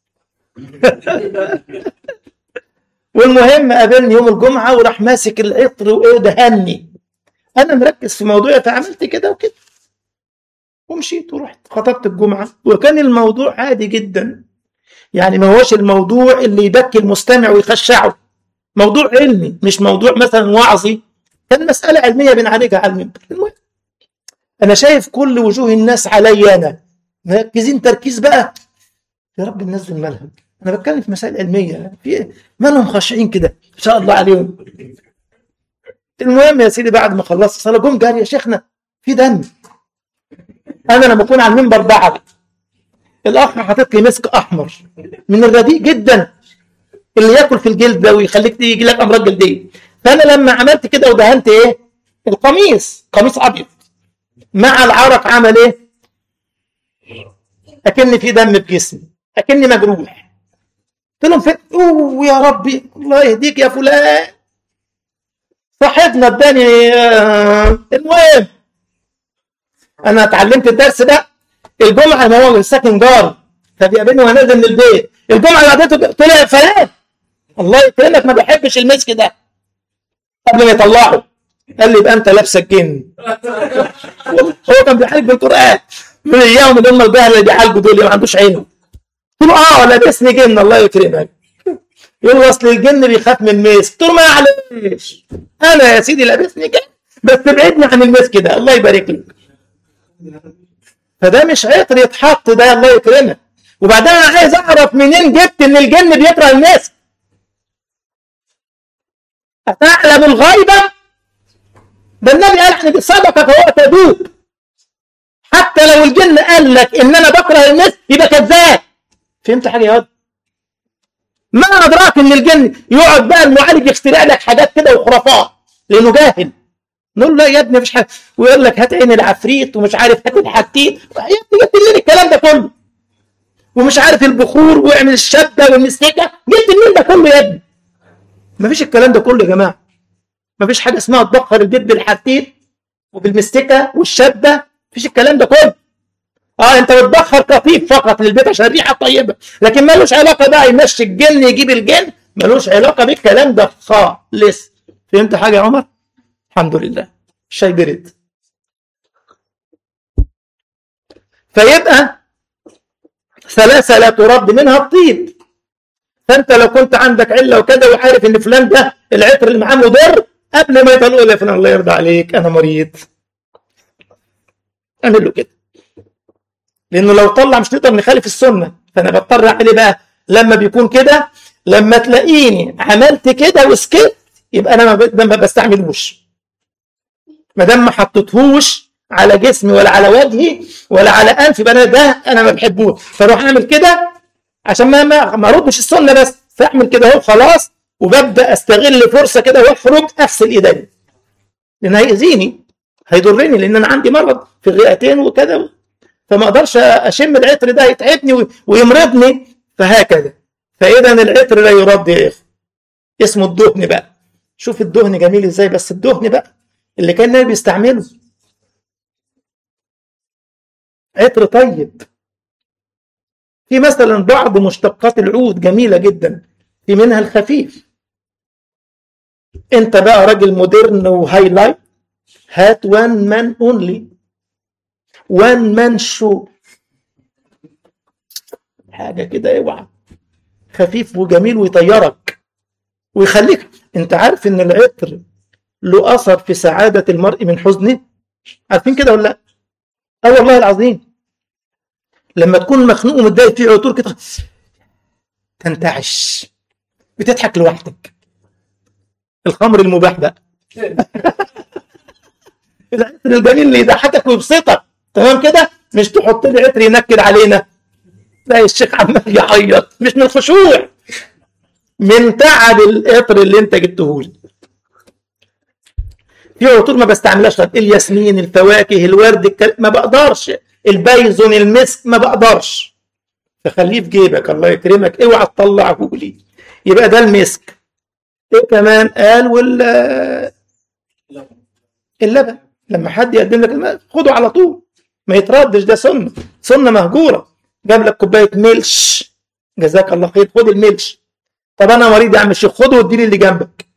والمهم قابلني يوم الجمعه وراح ماسك العطر وايه دهني. انا مركز في موضوعي فعملت كده وكده ومشيت ورحت خطبت الجمعه، وكان الموضوع عادي جدا. يعني ما هوش الموضوع اللي يبكي المستمع ويخشعه، موضوع علمي مش موضوع مثلا وعظي، كان مساله علميه بنعالجها على المنبر. المهم انا شايف كل وجوه الناس عليا انا مركزين تركيز بقى، يا رب الناس دول مالهم، انا بتكلم في مسائل علميه في مالهم خاشعين كده ان شاء الله عليهم. المهم يا سيدي بعد ما خلصت الصلاه جم جاري يا شيخنا في دم. انا لما اكون على المنبر بعد الاخ حاطط لي مسك احمر من الرديء جدا اللي ياكل في الجلد ده ويخليك يجي لك امراض جلديه. فانا لما عملت كده ودهنت ايه القميص قميص ابيض مع العرق عمل ايه اكن في دم في جسمي اكني مجروح. قلت لهم اوه يا ربي الله يهديك يا فلان صاحبنا اداني المهم انا اتعلمت الدرس ده الجمعه، ما هو ساكن جار فبيقابلني وانا نازل من البيت، الجمعه اللي عديته طلع فلان الله يكرمك ما بحبش المسك ده، قبل ما يطلعه قال لي يبقى انت لابسك جن. هو كان بيعالج بالقران من ايام اللي هم الجهله اللي بيعالجوا دول ما عندوش عينه. قلت له لابسني جن الله يكرمك. يقول له اصل الجن بيخاف من المسك. قلت له معلش انا يا سيدي لابسني جن بس ابعدني عن المسك ده الله يبارك لك. فده مش عطر يتحط ده الله يكرمك. وبعدين انا عايز اعرف منين جبت ان الجن بيكره المسك؟ أتعلم الغيبة؟ ده النبي قال احنا صدقك فهو كذوب. حتى لو الجن قال لك ان انا بكره المسك يبقى كذاب. فهمت حاجه يا واد؟ ما ادراك ان الجن يقعد بقى المعالج يخترع لك حاجات كده وخرافات لانه جاهل. نقول له لا يا ابني مفيش حاجه، ويقول لك هات عين العفريت ومش عارف هات الحتيت، يا ابني جبت منين الكلام ده كله؟ ومش عارف البخور واعمل الشده والمسكه، جبت منين ده كله يا ابني؟ مفيش الكلام ده كله يا جماعه. مفيش حاجه اسمها تبخر البيت بالحتيت وبالمستكه والشده، مفيش الكلام ده كله. انت بتبخر قطيف فقط للبيت عشان الريحه طيبه، لكن ملوش علاقه بقى يمشي الجن يجيب الجن، ملوش علاقه بالكلام ده خالص. فهمت حاجه يا عمر؟ الحمد لله الشاي برد. فيبقى ثلاثه لا ترد منها الطيب. فانت لو كنت عندك عله وكذا وعارف ان فلان ده العطر اللي معاه مضر، قبل ما يطلقوا يا فلان الله يرضى عليك انا مريض اعمل له كده، لانه لو طلع مش نقدر نخالف السنه. فانا بضطر اعمل ايه بقى لما بيكون كده؟ لما تلاقيني عملت كده وسكت يبقى انا ما بستعملوش، ما دام ما حطيتهوش على جسمي ولا على وجهي ولا على انفي يبقى انا ما بحبوش. فاروح اعمل كده عشان ما اردش السنه بس، فاعمل كده اهو خلاص، وببدا استغل فرصه كده واخرج اغسل ايدي لان هيأذيني هيضرني، لان انا عندي مرض في الرئتين وكذا، فما اقدرش اشم العطر ده يتعبني ويمرضني. فهكذا. فاذا العطر لا يرد يا اخي. اسمه الدهن بقى. شوف الدهن جميل ازاي، بس الدهن بقى اللي كان النبي بيستعمله عطر طيب. في مثلا بعض مشتقات العود جميله جدا، في منها الخفيف. انت بقى راجل مودرن وهايلايت، هات وان مان اونلي، وان مان شو، حاجه كده اوعى، خفيف وجميل ويطيرك ويخليك. انت عارف ان العطر له اثر في سعاده المرء من حزنه؟ عارفين كده ولا لا؟ والله العظيم لما تكون مخنوق ومتضايق في عطور كده تنتعش، بتضحك لوحدك. الخمر المباح بقى. العطر الجميل اللي يضحكك ويبسطك، تمام كده؟ مش تحط لي عطر ينكد علينا. لا الشيخ عمال يعيط، مش من الخشوع، من تعب العطر اللي انت جبته لي. في عطور ما بستعملهاش، الياسمين، الفواكه، الورد، ما بقدرش، البيزون، المسك، ما بقدرش. فخليه في جيبك الله يكرمك، اوعى تطلعه لي. يبقى ده المسك. ايه كمان قال؟ اللبن. لما حد يقدم لك الماء خده على طول ما يتردش، ده سنه مهجوره. جاب لك كوبايه ملش، جزاك الله خير، خد الملش. طب انا مريض يا عم الشيخ، خده واديني اللي جنبك.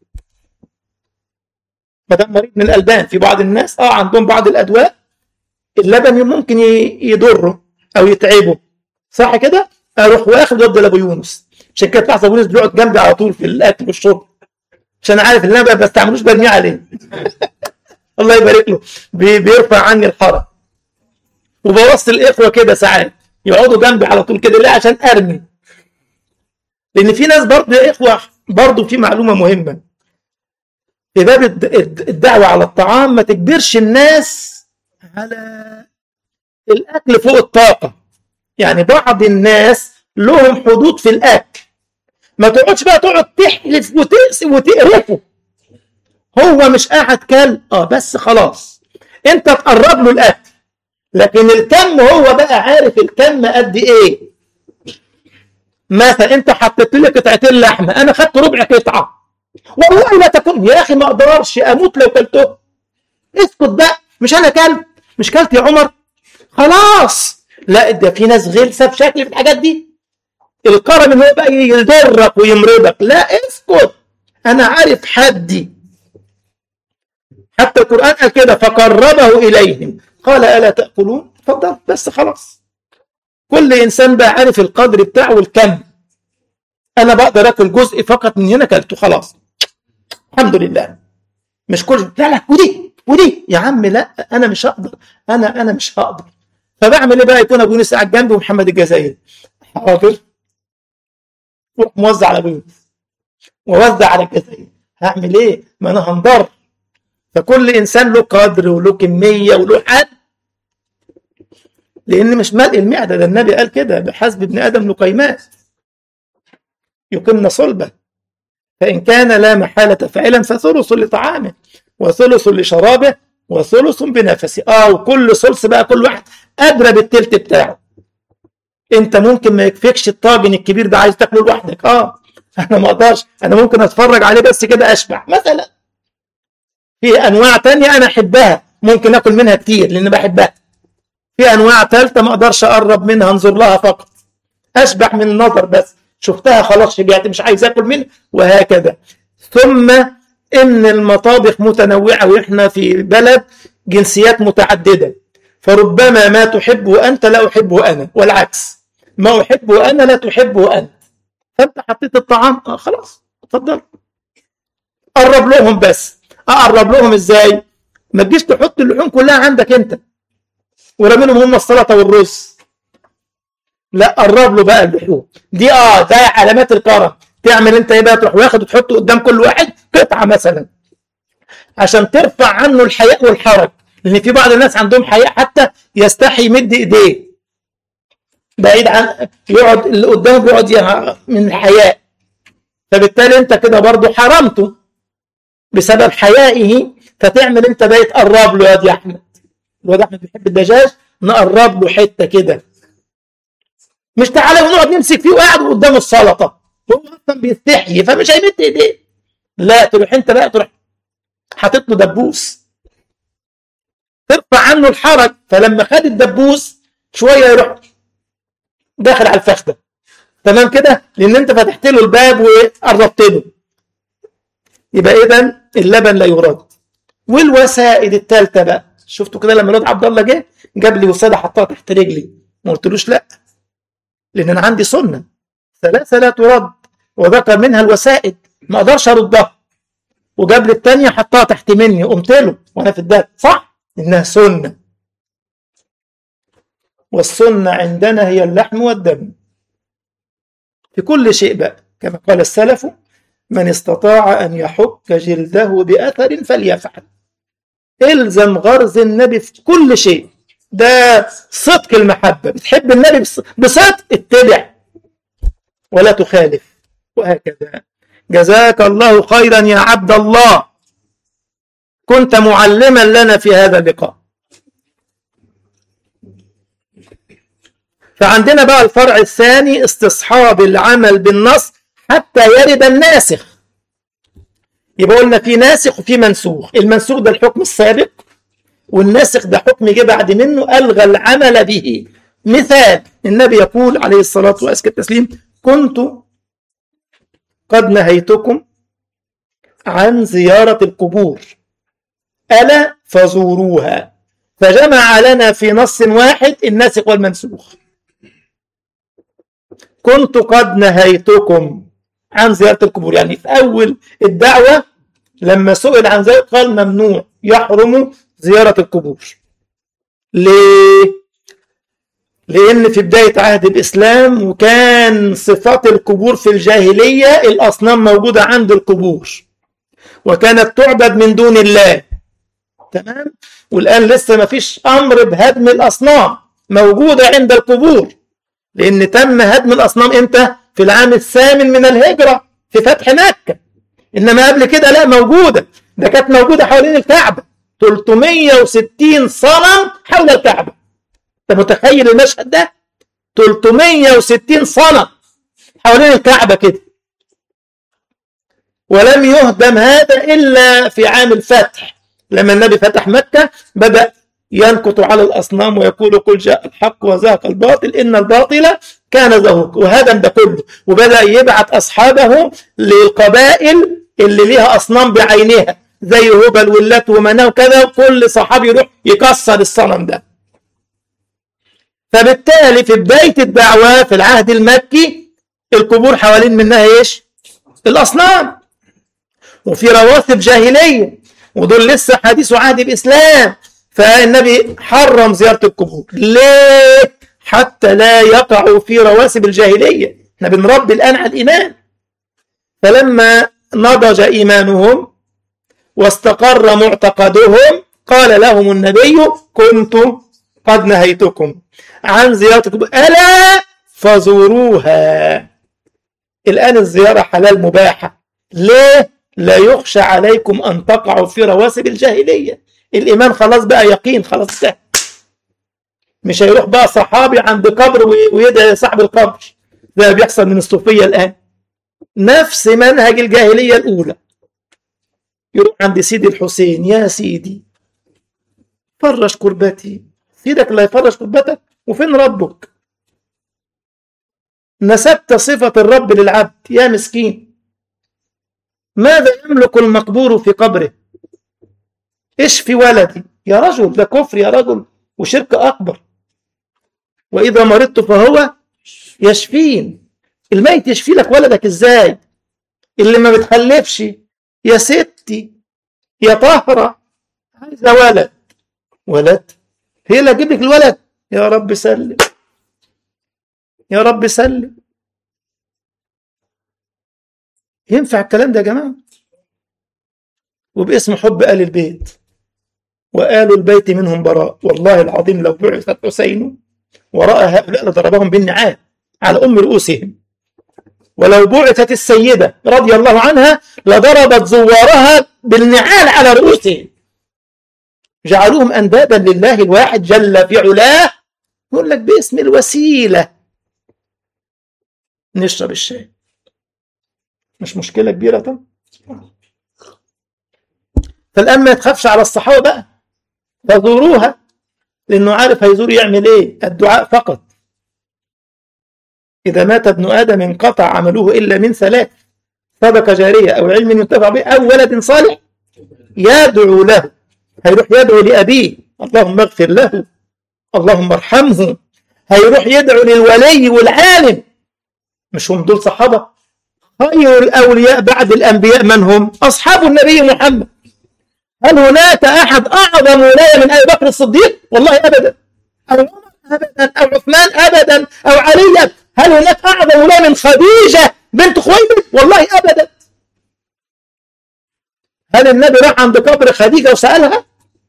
ما دام مريض من الالبان، في بعض الناس عندهم بعض الادواء اللبن ممكن يضره او يتعبه، صح كده؟ اروح واخد وادي لابو يونس. عشان كده تلاحظ ابو يونس بيقعد جنبي على طول في الاكل والشرب، عشان عارف ان انا ما بستعملوش برميه عليه. الله يبارك له، بيرفع عني الحرج. وبوصل الاخوه كده ساعات يقعدوا جنبي على طول كده، ليه؟ عشان ارمي. لان في ناس برضه يا اخوه، برضه في معلومه مهمه في باب الدعوه على الطعام، ما تجبرش الناس على الاكل فوق الطاقه. يعني بعض الناس لهم حدود في الاكل، ما تقعدش بقى تقعد تحلف وتقسي وتقرفه. هو مش قاعد كل بس خلاص انت تقرب له الاكل، لكن الكم هو بقى عارف الكم قد ايه. مثلا انت حطيت لي قطعتين لحمه، انا خدت ربع قطعه، والله لا تكون يا أخي، ما أقدرش أموت لو كلته. اسكت بقى، مش أنا كلب، مش كلت يا عمر، خلاص. لا، ده في ناس غلسة بشكل في الحاجات دي. الكرم إن هو بقى يضرك ويمرضك، لا اسكت، أنا عارف حدي. حتى القرآن قال كده فقربه إليهم قال ألا تأكلون، اتفضل بس خلاص. كل إنسان بقى عارف القدر بتاعه والكم. أنا بقدر أكل جزء فقط من هنا كلته خلاص، الحمد لله. مش كل لا ودي يا عم، لا أنا مش هقدر، أنا مش هقدر. فبعمل إيه بقى؟ يكون أبو يونس قاعد جنبي ومحمد الجزائري، حاضر، موزع على أبو يونس ووزع على الجزائري، هعمل إيه؟ ما أنا هنضر. فكل إنسان له قدر وله كمية وله حد، لأن مش ملء المعدة، ده النبي قال كده بحسب ابن آدم لقيمات يقمن صلبه، فإن كان لا محالة فعلا فثلث لطعامه وثلث لشرابه وثلث بنفسه. وكل ثلث بقى كل واحد أدرى بالتلت بتاعه. أنت ممكن ما يكفيكش الطاجن الكبير ده، عايز تاكله لوحدك، أنا ما أقدرش، أنا ممكن أتفرج عليه بس كده أشبع مثلا. في أنواع تانية أنا أحبها ممكن أكل منها كتير لأن بحبها. في أنواع ثالثة ما أقدرش أقرب منها، أنظر لها فقط، أشبع من النظر بس، شفتها خلاص شبعت مش عايز أكل منها، وهكذا. ثم إن المطابخ متنوعة، وإحنا في بلد جنسيات متعددة، فربما ما تحبه أنت لا أحبه أنا، والعكس، ما أحبه أنا لا تحبه أنت. فأنت حطيت الطعام خلاص اتفضل، قرب لهم. بس أقرب لهم إزاي؟ ما تجيش تحط اللحوم كلها عندك أنت ورمي لهم هم السلطة والرز، لا قرب له بقى اللحوم دي. ده علامات الكرم. تعمل انت ايه بقى؟ تروح واخد وتحطه قدام كل واحد قطعه مثلا، عشان ترفع عنه الحياء والحرج، لان في بعض الناس عندهم حياء حتى يستحي يمد ايديه بعيد عن، يقعد اللي قدامه بيقعد من الحياء، فبالتالي انت كده برضه حرمته بسبب حيائه. فتعمل انت بقى تقرب له. يا دي احمد، الواد احمد بيحب الدجاج، نقرب له حته كده، مش تعالى ونقعد نمسك فيه وقاعد قدام السلطه، هو اصلا بيستحي فمش هيمد ايديه. لا، تروح انت بقى تروح حاطط له دبوس ترفع عنه الحرج، فلما خد الدبوس شويه يروح داخل على الفخده، تمام كده، لان انت فتحت له الباب وقربت له. يبقى اذا اللبن لا يراد. والوسائد الثالثه بقى، شفتوا كده لما الواد عبد الله جه جاب لي وساده حطها تحت رجلي، ما قلتلوش لا، لان انا عندي سنه ثلاثه لا ترد، وذكر منها الوسائد ما اقدرش اردها، وجاب لي الثانيه حطها تحت مني، قمت له وانا في الدرس، صح انها سنه. والسنه عندنا هي اللحم والدم في كل شيء بقى، كما قال السلف من استطاع ان يحك جلده باثر فليفعل. الزم غرز النبي في كل شيء، ده صدق المحبه، بتحب النبي بصدق اتبع ولا تخالف، وهكذا. جزاك الله خيرا يا عبد الله، كنت معلما لنا في هذا اللقاء. فعندنا بقى الفرع الثاني، استصحاب العمل بالنص حتى يرد الناسخ. يبقى قلنا في ناسخ وفي منسوخ. المنسوخ ده الحكم السابق، والناسخ ده حكم جه بعد منه ألغى العمل به. مثال، النبي يقول عليه الصلاة وأزكى التسليم كنت قد نهيتكم عن زيارة القبور ألا فزوروها، فجمع لنا في نص واحد الناسخ والمنسوخ. كنت قد نهيتكم عن زيارة القبور، يعني في أول الدعوة لما سئل عن ذلك قال ممنوع، يحرم زيارة القبور. ليه؟ لأن في بداية عهد الإسلام وكان صفات القبور في الجاهلية الأصنام موجودة عند القبور وكانت تعبد من دون الله، تمام؟ والآن لسه ما فيش أمر بهدم الأصنام، موجودة عند القبور، لأن تم هدم الأصنام إمتى؟ في العام 8 من الهجرة في فتح مكة. إنما قبل كده لا، موجودة، ده كانت موجودة حوالين الكعبة 360 صنم حول الكعبة. أنت متخيل المشهد ده؟ 360 صنم حوالين الكعبة كده. ولم يهدم هذا إلا في عام الفتح، لما النبي فتح مكة بدأ ينكت على الأصنام ويقول قل جاء الحق وزهق الباطل إن الباطل كان زهوق، وهدم ده كله، وبدأ يبعث أصحابه للقبائل اللي ليها أصنام بعينها زي هبل واللات ومناه وكذا، وكل صحابي يروح يكسر الصنم ده. فبالتالي في بداية الدعوة في العهد المكي القبور حوالين منها ايش؟ الأصنام، وفي رواسب جاهلية، ودول لسه حديث عهد الإسلام، فالنبي حرم زيارة القبور. ليه؟ حتى لا يقعوا في رواسب الجاهلية. احنا بنربي الآن على الإيمان. فلما نضج إيمانهم واستقر معتقدهم قال لهم النبي كنت قد نهيتكم عن زيارة القبور ألا فزوروها. الآن الزيارة حلال مباحة. ليه؟ لا يخشى عليكم أن تقعوا في رواسب الجاهلية. الإيمان خلاص بقى يقين، خلاص ده مش هيروح بقى صحابي عند قبر ويدعي صاحب القبر زي ما بيحصل من الصوفية الآن. نفس منهج الجاهلية الأولى، يروح عند سيدي الحسين، يا سيدي فرش كربتي. سيدك لا يفرش كربتك؟ وفين ربك؟ نسبت صفة الرب للعبد يا مسكين. ماذا يملك المقبور في قبره؟ اشفي ولدي يا رجل، ده كفر يا رجل وشرك أكبر. وإذا مرضت فهو يشفين. الميت يشفي لك ولدك ازاي؟ اللي ما بتخلفش يا ستي يا طهرة عايزة ولد هي اللي هتجيب لك الولد. يا رب سلم يا رب سلم. ينفع الكلام ده يا جماعة؟ وباسم حب آل البيت، وآل البيت منهم براء. والله العظيم لو بعث الحسين ورأى هؤلاء لضربهم بالنعال على أم رؤوسهم، ولو بعثت السيدة رضي الله عنها لضربت زوارها بالنعال على رؤوسهم. جعلوهم أندادا لله الواحد جل في علاه. يقول لك باسم الوسيلة نشرب الشاي، مش مشكلة كبيرة طبعا. فالآن ما يتخافش على الصحابة بقى، فزوروها، لأنه عارف هيزور يعمل إيه؟ الدعاء فقط. إذا مات ابن آدم انقطع عمله إلا من ثلاث: صدقة جارية أو علم ينتفع به أو ولد صالح يدعو له. هيروح يدعو لأبيه اللهم اغفر له اللهم ارحمه. هيروح يدعو للولي والعالم. مش هم دول صحابة؟ خير الأولياء بعد الأنبياء من هم؟ أصحاب النبي محمد. هل هناك أحد أعظم ولاية من أبي بكر الصديق؟ والله أبدا. أو عمر أبدا، أو عثمان أبدا، أو علي. هل هناك أعظم ولاية من خديجة بنت خويلد؟ والله أبدا. هل النبي راح عند قبر خديجة وسألها؟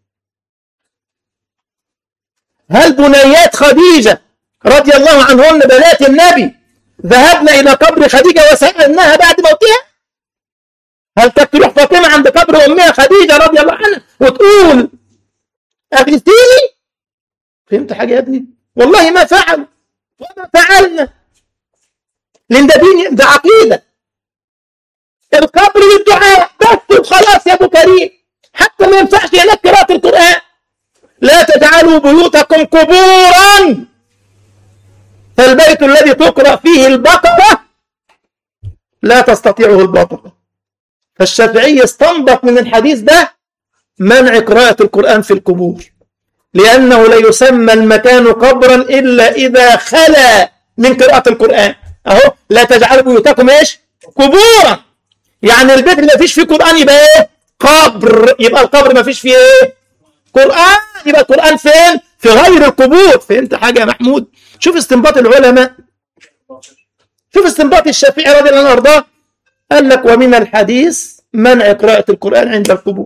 هل بنيات خديجة رضي الله عنهن بنات النبي ذهبنا إلى قبر خديجة وسألناها بعد موتها؟ هل تروح فاطمة عند قبر أمها خديجة رضي الله عنها وتقول أغثيني؟ فهمت حاجة يا ابني؟ والله ما فعلوا وما فعلنا، لأن ده دين، ده عقيدة. القبر للدعاء بس وخلاص يا أبو كريم. حتى ما ينفعش هناك قراءة القرآن. لا تجعلوا بيوتكم قبورا، فالبيت الذي تقرأ فيه البقرة لا تستطيعه البقرة. فالشافعي استنبط من الحديث ده منع قراءة القرآن في القبور، لأنه لا يسمى المكان قبرا إلا إذا خلا من قراءة القرآن. أهو لا تجعلوا بيوتكم إيش؟ قبورا. يعني البيت اللي ما فيش فيه قرآن يبقى إيه؟ قبر. يبقى القبر ما فيش فيه إيه؟ قرآن. يبقى القرآن فين؟ في غير القبور. فهمت حاجة يا محمود؟ شوف استنباط العلماء، شوف استنباط الشافعي رضي الله عنه وارضاه. قال لك ومن الحديث منع قراءة القرآن عند القبور،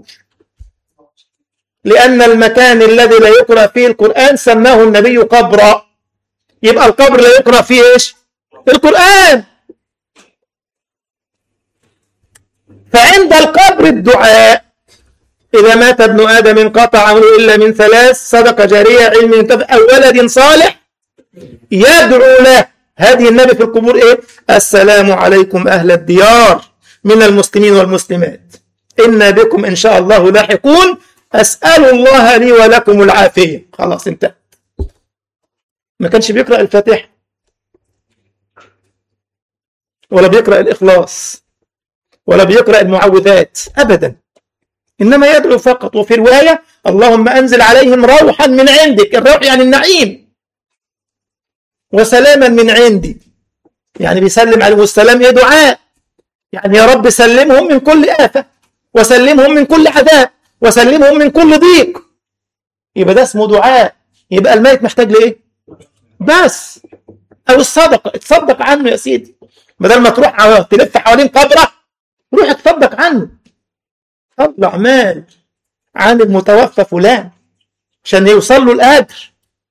لأن المكان الذي لا يقرأ فيه القرآن سماه النبي قبرا. يبقى القبر لا يقرأ فيه إيش؟ القرآن. فعند القبر الدعاء. إذا مات ابن آدم انقطع عمله إلا من ثلاث: صدقة جارية، علم ينتفع، أو ولد صالح يدعو له. هذه النبي في القبور إيه؟ السلام عليكم أهل الديار من المسلمين والمسلمات، إنا بكم إن شاء الله لاحقون، أسأل الله لي ولكم العافية. خلاص انتهى. ما كانش بيقرأ الفاتحة ولا بيقرأ الإخلاص ولا بيقرأ المعوذات أبدا، إنما يدعو فقط. وفي رواية اللهم أنزل عليهم روحا من عندك، الروح يعني النعيم، وسلاما من عندي، يعني بيسلم عليهم. والسلام إيه؟ دعاء، يعني يا رب سلمهم من كل آفة، وسلمهم من كل عذاب، وسلمهم من كل ضيق. يبقى ده اسمه دعاء. يبقى الميت محتاج لإيه؟ بس. أو الصدقة، اتصدق عنه يا سيدي، بدل ما تروح تلف حوالين قبره، روح اتصدق عنه، طلع مال عن المتوفى فلان عشان يوصل له الأجر.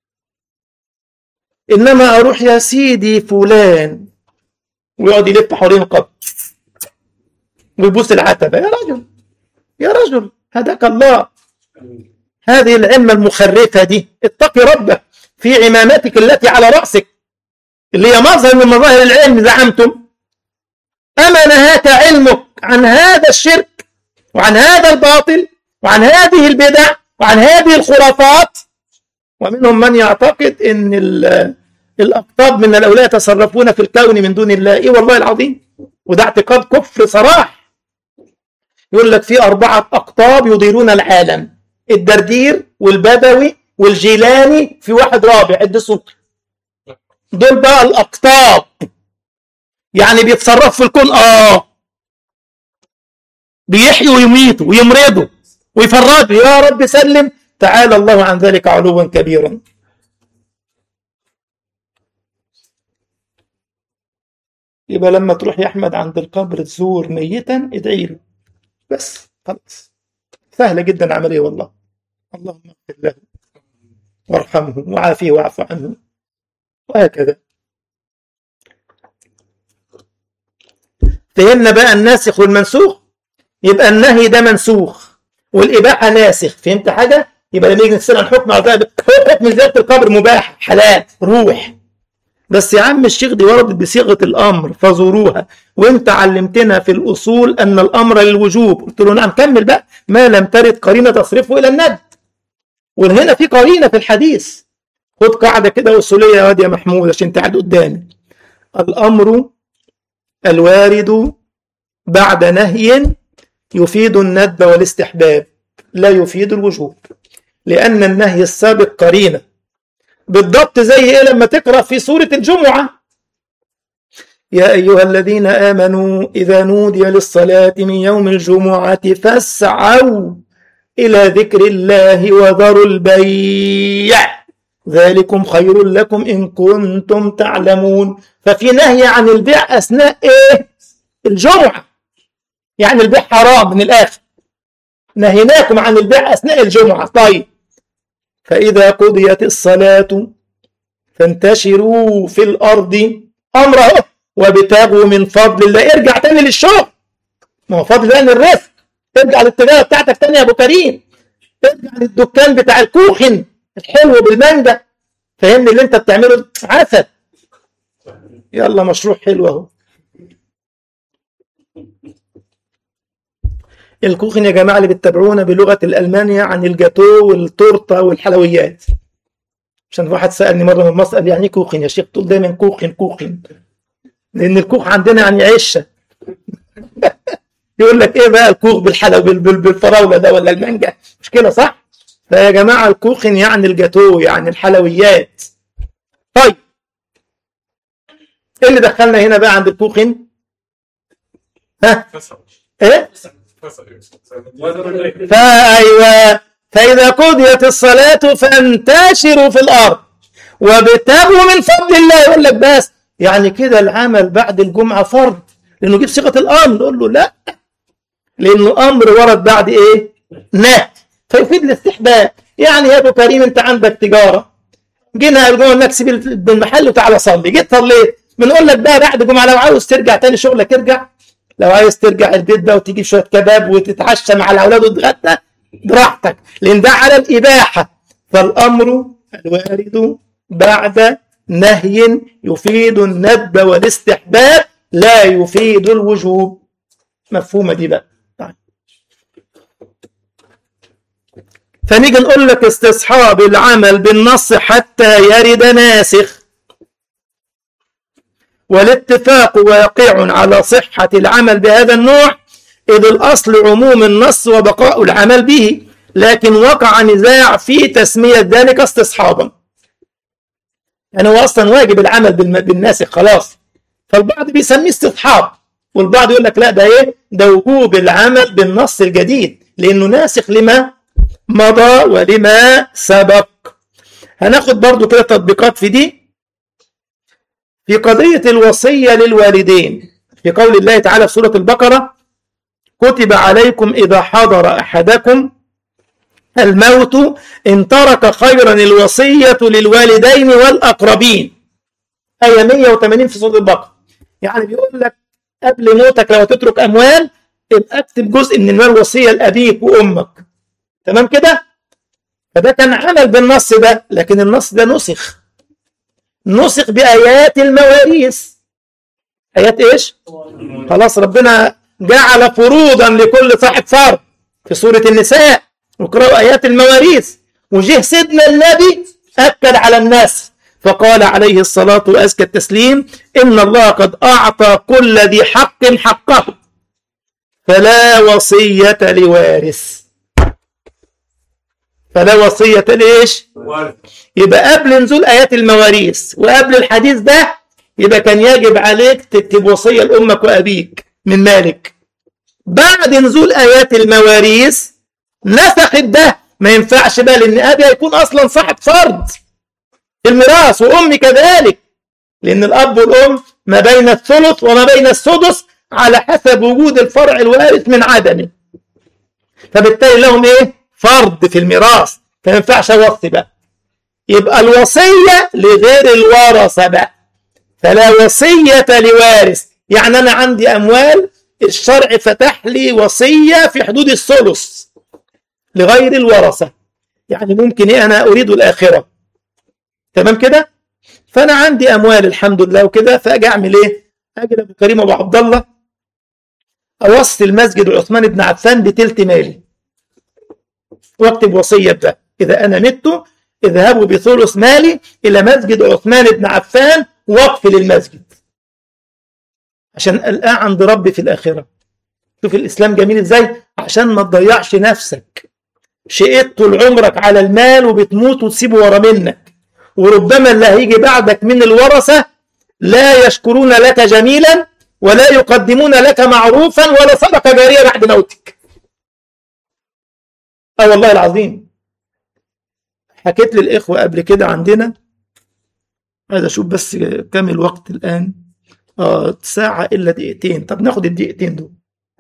إنما أروح يا سيدي فلان ويقعد يلف حوالين القبر ويبوس العتبة، يا رجل يا رجل هداك الله. هذه العمة المخرفة دي، اتقي ربك في عمامتك التي على رأسك، اللي هي مظهر من مظاهر العلم زعمتم. أما نهاك علمك عن هذا الشرك وعن هذا الباطل وعن هذه البدع وعن هذه الخرافات؟ ومنهم من يعتقد أن الأقطاب من الأولياء يتصرفون في الكون من دون الله. إيه والله العظيم، وده اعتقاد كفر صراح. يقول لك في 4 أقطاب يديرون العالم، الدردير والبدوي والجيلاني، في واحد رابع الدسوقي. دول بقى الأقطاب، يعني بيتصرفوا في الكون. بيحيوا ويميتوا ويمرضوا ويفرجوا. يا رب سلم، تعالى الله عن ذلك علوا كبيرا. يبقى لما تروح يا أحمد عند القبر تزور ميتا، ادعي له بس، خلاص. سهلة جدا عملية والله. اللهم اغفر له وارحمه وعافيه واعف عنه، وهكذا. فهمنا بقى الناسخ والمنسوخ. يبقى النهي ده منسوخ والإباحة ناسخ. فهمت حاجة؟ يبقى لما يجي نسأل عن حكم عذاب، حكم زيارة القبر مباح حلال روح. بس يا عم الشيخ دي وردت بصيغة الأمر فزوروها، وانت علمتنا في الأصول أن الأمر للوجوب. قلت له نعم، كمل بقى. ما لم ترد قرينة تصرفه إلى الند، وهنا في قرينة في الحديث. خد قاعدة كده أصولية يا واد يا محمود عشان انت قاعد قدامي. الأمر الوارد بعد نهي يفيد الندب والاستحباب، لا يفيد الوجوب، لأن النهي السابق قرينة. بالضبط زي إيه لما تقرأ في سورة الجمعة: يا أيها الذين آمنوا إذا نودي للصلاة من يوم الجمعة فاسعوا إلى ذكر الله وذروا البيع ذلكم خير لكم إن كنتم تعلمون. ففي نهي عن البيع أثناء إيه؟ الجمعة، يعني البيع حرام من الآخر، نهيناكم عن البيع أثناء الجمعة. طيب، فإذا قضيت الصلاة فانتشروا في الأرض، أمره وابتغوا من فضل الله. ارجع تاني للشغل، ما هو فضل الله الرزق. ارجع للتجارة بتاعتك تاني يا أبو كريم، ارجع للدكان بتاع الكوخن الحلو بالمانجا. فهمني اللي انت بتعمله عسل. يلا مشروع حلو اهو. الكوخن يا جماعة اللي بتتابعونا بلغة الألمانية عن الجاتو والتورتة والحلويات. عشان واحد سألني مرة من مصر قال لي يعني كوخن يا شيخ؟ تقول دايما كوخن كوخن، لأن الكوخ عندنا يعني عشة. يقول لك إيه بقى الكوخ بالفراولة ده ولا المانجا؟ مش كده صح؟ فيا جماعة الكوخن يعني الجاتو، يعني الحلويات. طيب، إيه اللي دخلنا هنا بقى عند الكوخن؟ ها؟ إيه؟ فأيوة، فإذا قضيت الصلاة فانتشروا في الأرض وابتغوا من فضل الله. يقول لك بس يعني كده العمل بعد الجمعة فرض، لأنه يجيب صيغة الأمر. نقول له لا، لأنه أمر ورد بعد إيه؟ نهي، فيفيد الاستحباب. يعني يا أبو كريم أنت عندك تجارة، جينا لك سيب بالمحل وتعالى صلي، جيت صليت، بنقول لك بقى بعد الجمعة لو عاوز ترجع تاني شغلك ارجع، لو عايز ترجع البيت بقى وتجيب شوية كباب وتتعشى مع الأولاد وتتغدى براحتك، لأن ده على الإباحة. فالأمر الوارد بعد نهي يفيد الندب والاستحباب لا يفيد الوجوب. مفهومة دي بقى. طيب. فنيجي نقول لك استصحاب العمل بالنص حتى يرد ناسخ، والاتفاق واقع على صحة العمل بهذا النوع، إذ الأصل عموم النص وبقاء العمل به، لكن وقع نزاع في تسمية ذلك استصحابا. يعني هو أصلا واجب العمل بالناسخ خلاص، فالبعض بيسميه استصحاب، والبعض يقول لك لا ده إيه؟ ده وجوب العمل بالنص الجديد لأنه ناسخ لما مضى ولما سبق. هناخد برضو كده تطبيقات في دي في قضية الوصية للوالدين، في قول الله تعالى في سورة البقرة: كتب عليكم إذا حضر أحدكم الموت إن ترك خيرا الوصية للوالدين والأقربين. آية 180 في سورة البقرة. يعني بيقول لك قبل موتك لو تترك أموال ابقى اكتب جزء من المال وصية لأبيك وأمك. تمام كده؟ فده كان عمل بالنص ده، لكن النص ده نسخ بآيات المواريث. آيات إيش؟ خلاص ربنا جعل فروضا لكل صاحب فرض في سورة النساء، وقرأوا آيات المواريث، وجه سيدنا النبي أكد على الناس فقال عليه الصلاة وأزكى التسليم: إن الله قد أعطى كل ذي حق حقه فلا وصية لوارث. فلا وصية لإيش؟ يبقى قبل نزول آيات المواريث وقبل الحديث ده يبقى كان يجب عليك تكتب وصية لأمك وأبيك من مالك. بعد نزول آيات المواريث نسخت ده، ما ينفعش بقى لأن أبي هيكون أصلا صاحب فرض في الميراث وأمي كذلك، لأن الأب والأم ما بين الثلث وما بين السدس على حسب وجود الفرع الوارث من عدمه، فبالتالي لهم إيه؟ فرض في الميراث، فما ينفعش أوصي بقى. يبقى الوصية لغير الورثة بقى، فلا وصية لوارث. يعني أنا عندي أموال الشرع فتح لي وصية في حدود الثلث لغير الورثة، يعني ممكن إيه أنا أريد الآخرة. تمام كده؟ فأنا عندي أموال الحمد لله وكده، فأجي أعمل إيه؟ أجي لأبو كريم أبو عبد الله أوصي المسجد عثمان بن عفان بتلت مالي، واكتب وصية بده: إذا أنا مت اذهبوا بثلث مالي إلى مسجد عثمان بن عفان وقف للمسجد عشان ألقاه عند ربي في الآخرة. شوف الإسلام جميل إزاي، عشان ما تضيعش نفسك. شقيت طول عمرك على المال وبتموت وتسيبه ورا منك، وربما اللي هيجي بعدك من الورثة لا يشكرون لك جميلا ولا يقدمون لك معروفا ولا صدقة جارية بعد موتك. والله العظيم حكيت للإخوة قبل كده عندنا، عايز أشوف بس كم الوقت الآن، ساعة إلا دقيقتين. طب ناخد الدقيقتين دول.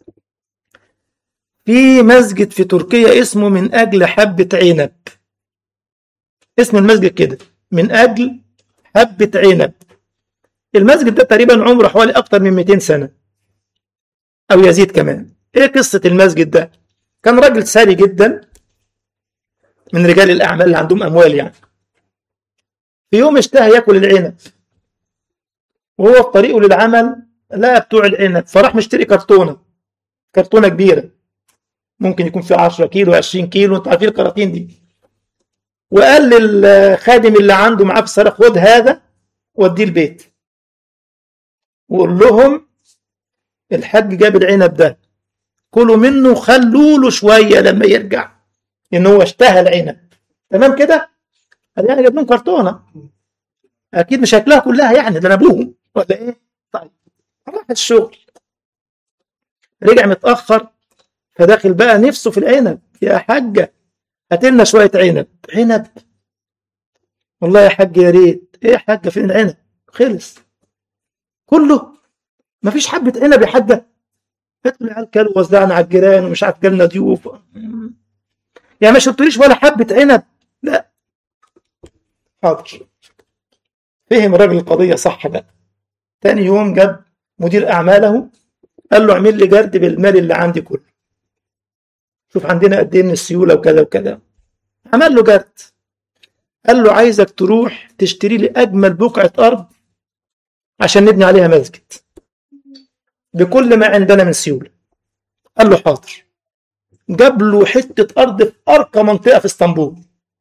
في مسجد في تركيا اسمه من أجل حبة عنب، اسم المسجد كده، من أجل حبة عنب. المسجد ده تقريبا عمره حوالي أكتر من 200 سنة أو يزيد كمان. إيه قصة المسجد ده؟ كان راجل ثري جدا من رجال الأعمال اللي عندهم أموال يعني. في يوم اشتهى ياكل العنب، وهو في طريقه للعمل لقى بتوع العنب، فراح مشتري كرتونة كبيرة ممكن يكون فيها 10 كيلو 20 كيلو، انتوا عارفين الكراتين دي. وقال للخادم اللي عنده معاه في السيارة: خد هذا وديه البيت وقول لهم الحاج جاب العنب ده، كلوا منه وخلوا له شوية لما يرجع، إن هو اشتهى العنب. تمام كده؟ قال يعني جاب لهم كرتونة، أكيد مش هاكلها كلها يعني، ده أنا أبوهم ولا إيه؟ طيب راح الشغل، رجع متأخر، فداخل بقى نفسه في العنب: يا حاجة هات لنا شوية عنب. والله يا حاج يا ريت. إيه يا حاجة فين العنب؟ خلص كله، مفيش حبة عنب يا حاجة. قلت له العيال كلوا وزعنا على الجيران ومش عارف جالنا ضيوف، يعني ما شربتليش ولا حبة عنب؟ لا. حاضر. فهم الراجل القضية صح بقى. تاني يوم جاب مدير أعماله قال له: اعمل لي جرد بالمال اللي عندي كله، شوف عندنا قد ايه من السيولة وكذا وكذا. عمل له جرد، قال له: عايزك تروح تشتري لي أجمل بقعة أرض عشان نبني عليها مسجد بكل ما عندنا من سيولة. قال له حاضر. جاب له حتة أرض في أرقى منطقة في اسطنبول،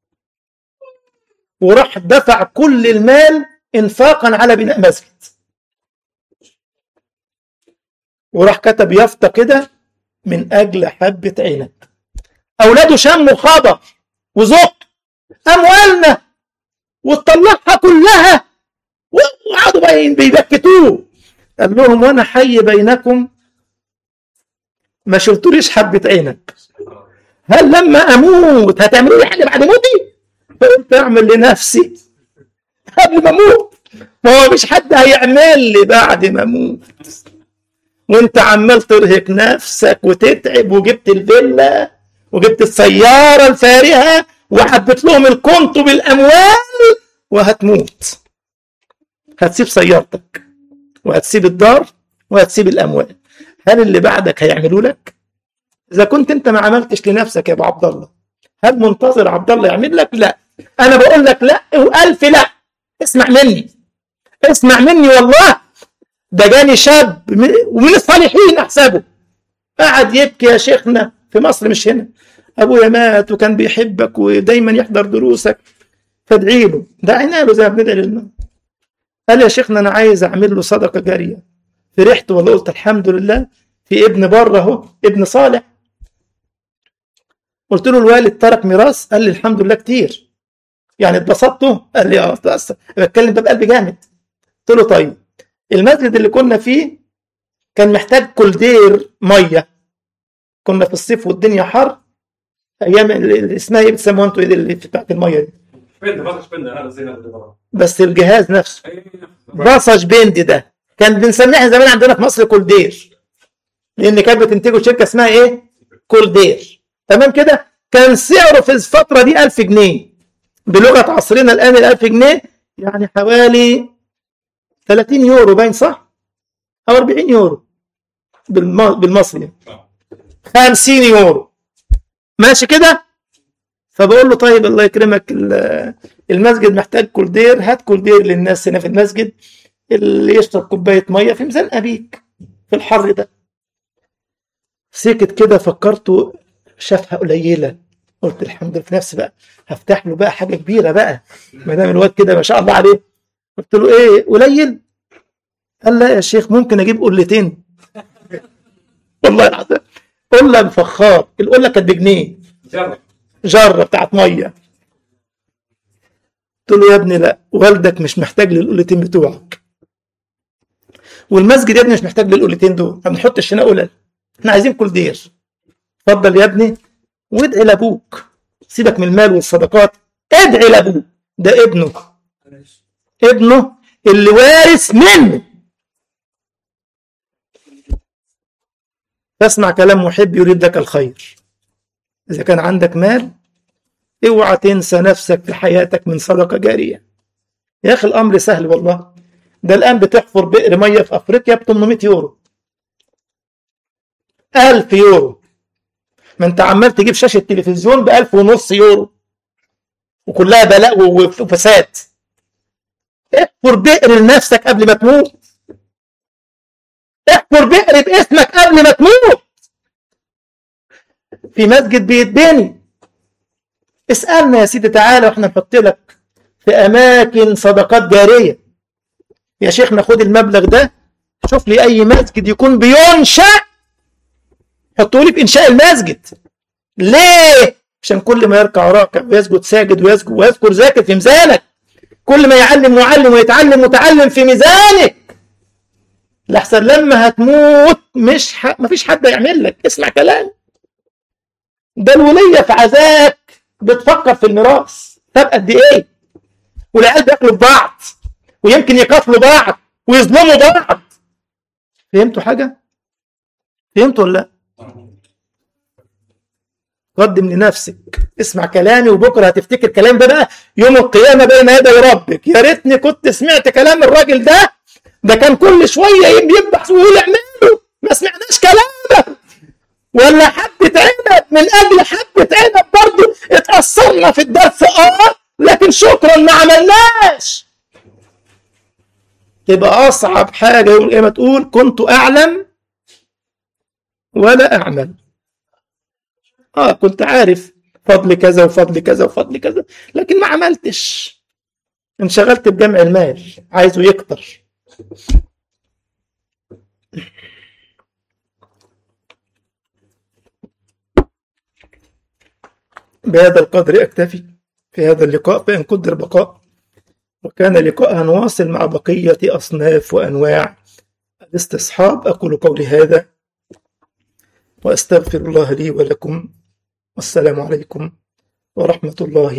وراح دفع كل المال إنفاقا على بناء مسجد، وراح كتب يافطة كده: من أجل حبة عنب. أولاده شموا خبر وزق أموالنا وطلعها كلها، وقعدوا بقى بيبكتوه. قال لهم: وأنا حي بينكم ما شلتوليش حبة عنب، هل لما أموت هتعملوا لي حاجة بعد موتي؟ فقلت أعمل لنفسي قبل ما أموت، ما هو مش حد هيعمل لي بعد ما أموت. وانت عمال ترهق نفسك وتتعب، وجبت الفيلا وجبت السيارة الفارهة وحبت لهم الكونت بالأموال، وهتموت. هتسيب سيارتك وهتسيب الدار وهتسيب الأموال، هل اللي بعدك هيعملوا لك؟ إذا كنت انت ما عملتش لنفسك يا أبو عبد الله، هل منتظر عبد الله يعمل لك؟ لا. أنا بقول لك لا وألف لا. اسمع مني، اسمع مني والله. ده جاني شاب ومن الصالحين أحسبه، قعد يبكي: يا شيخنا، في مصر مش هنا، أبويا مات وكان بيحبك ودايما يحضر دروسك، فادعي له. دعينا له زي ما بندعي لله. قال: يا شيخنا أنا عايز أعمل له صدقة جارية. فرحت والله، قلت الحمد لله في ابن بره اهو، ابن صالح. قلت له: الوالد ترك ميراث؟ قال لي: الحمد لله كتير. يعني اتبسطته؟ قال لي: اه بتكلم ده بقلب جامد. قلت له: طيب، المسجد اللي كنا فيه كان محتاج كولدير ميه، كنا في الصيف والدنيا حر، ايام اللي اسمها ايه بتسموها انتوا، ايه اللي بتاعت الميه دي؟ بس الجهاز نفسه بصج بند، ده كان بنسميها زمان عندنا في مصر كولدير، لان كانت بتنتجه شركه اسمها ايه؟ كولدير. تمام كده؟ كان سعره في الفتره دي 1000 جنيه، بلغه عصرنا الان ال 1000 جنيه يعني حوالي 30 يورو، باين صح؟ او 40 يورو بالمصري، 50 يورو، ماشي كده؟ فبقول له: طيب الله يكرمك، المسجد محتاج كولدير، هات كولدير للناس هنا في المسجد اللي يشرب كوبايه ميه في ميزان ابيك في الحر ده. سكت كده، فكرته شافها قليله، قلت الحمد لله في نفسي بقى، هفتح له بقى حاجه كبيره بقى ما دام الواد كده ما شاء الله عليه. قلت له: ايه قليل؟ قال: لا يا شيخ، ممكن اجيب قلتين. والله العظيم قله بفخار، القله كانت بجنيه، جره بتاعت ميه. قلت له: يا ابني لا، والدك مش محتاج للقلتين بتوعك، والمسجد يا ابني مش محتاج للقلتين دول، ما بنحطش هنا قلل، احنا عايزين كولدير. اتفضل يا ابني وادعي لابوك، سيبك من المال والصدقات، ادعي لابوك، ده ابنه اللي وارث منه. تسمع كلام محب يريد لك الخير. إذا كان عندك مال، اوعى تنسى نفسك في حياتك من صدقة جارية. يا أخي الأمر سهل والله، ده الآن بتحفر بئر مية في أفريقيا ب 800 يورو، 1000 يورو. ما أنت عمال تجيب شاشة تلفزيون ب1500 يورو، وكلها بلاء وفساد. احفر بئر لنفسك قبل ما تموت، احفر بئر باسمك قبل ما تموت. في مسجد بيتبني، اسألنا يا سيدي تعالى واحنا نحط لك في أماكن صدقات جارية. يا شيخنا خد المبلغ ده، شوف لي أي مسجد يكون بينشأ، حطوا لي في إنشاء المسجد. ليه؟ عشان كل ما يركع راكع ويسجد ساجد ويذكر ذاكر في ميزانك، كل ما يعلم معلم ويتعلم متعلم في ميزانك، لحسن لما هتموت مفيش حد يعمل لك. اسمع كلام، ده الولية في عزاك بتفكر في الميراث، طب قد ايه؟ والعيال بياكلوا ببعض ويمكن يقاتلوا بعض ويظلموا بعض. فهمتوا حاجة؟ فهمتوا ولا لا؟ قدم لنفسك، اسمع كلامي، وبكره هتفتكر كلام ده بقى يوم القيامة بين يدي ربك. يا ريتني كنت سمعت كلام الراجل ده، ده كان كل شوية يبحث ويقول اعمله، ما سمعناش كلامه. ولا حبة عنب، من أجل حبة عنب برضه اتأثرنا في الدرس، لكن شكرا ما عملناش. تبقى أصعب حاجة يوم القيامة تقول كنت أعلم ولا أعمل. كنت عارف فضل كذا وفضل كذا وفضل كذا، لكن ما عملتش، انشغلت بجمع المال، عايزه يكتر. بهذا القدر أكتفي في هذا اللقاء، فإن قدر بقاء وكان لقاء واصل مع بقية أصناف وأنواع الاستصحاب. أقول قولي هذا وأستغفر الله لي ولكم، والسلام عليكم ورحمة الله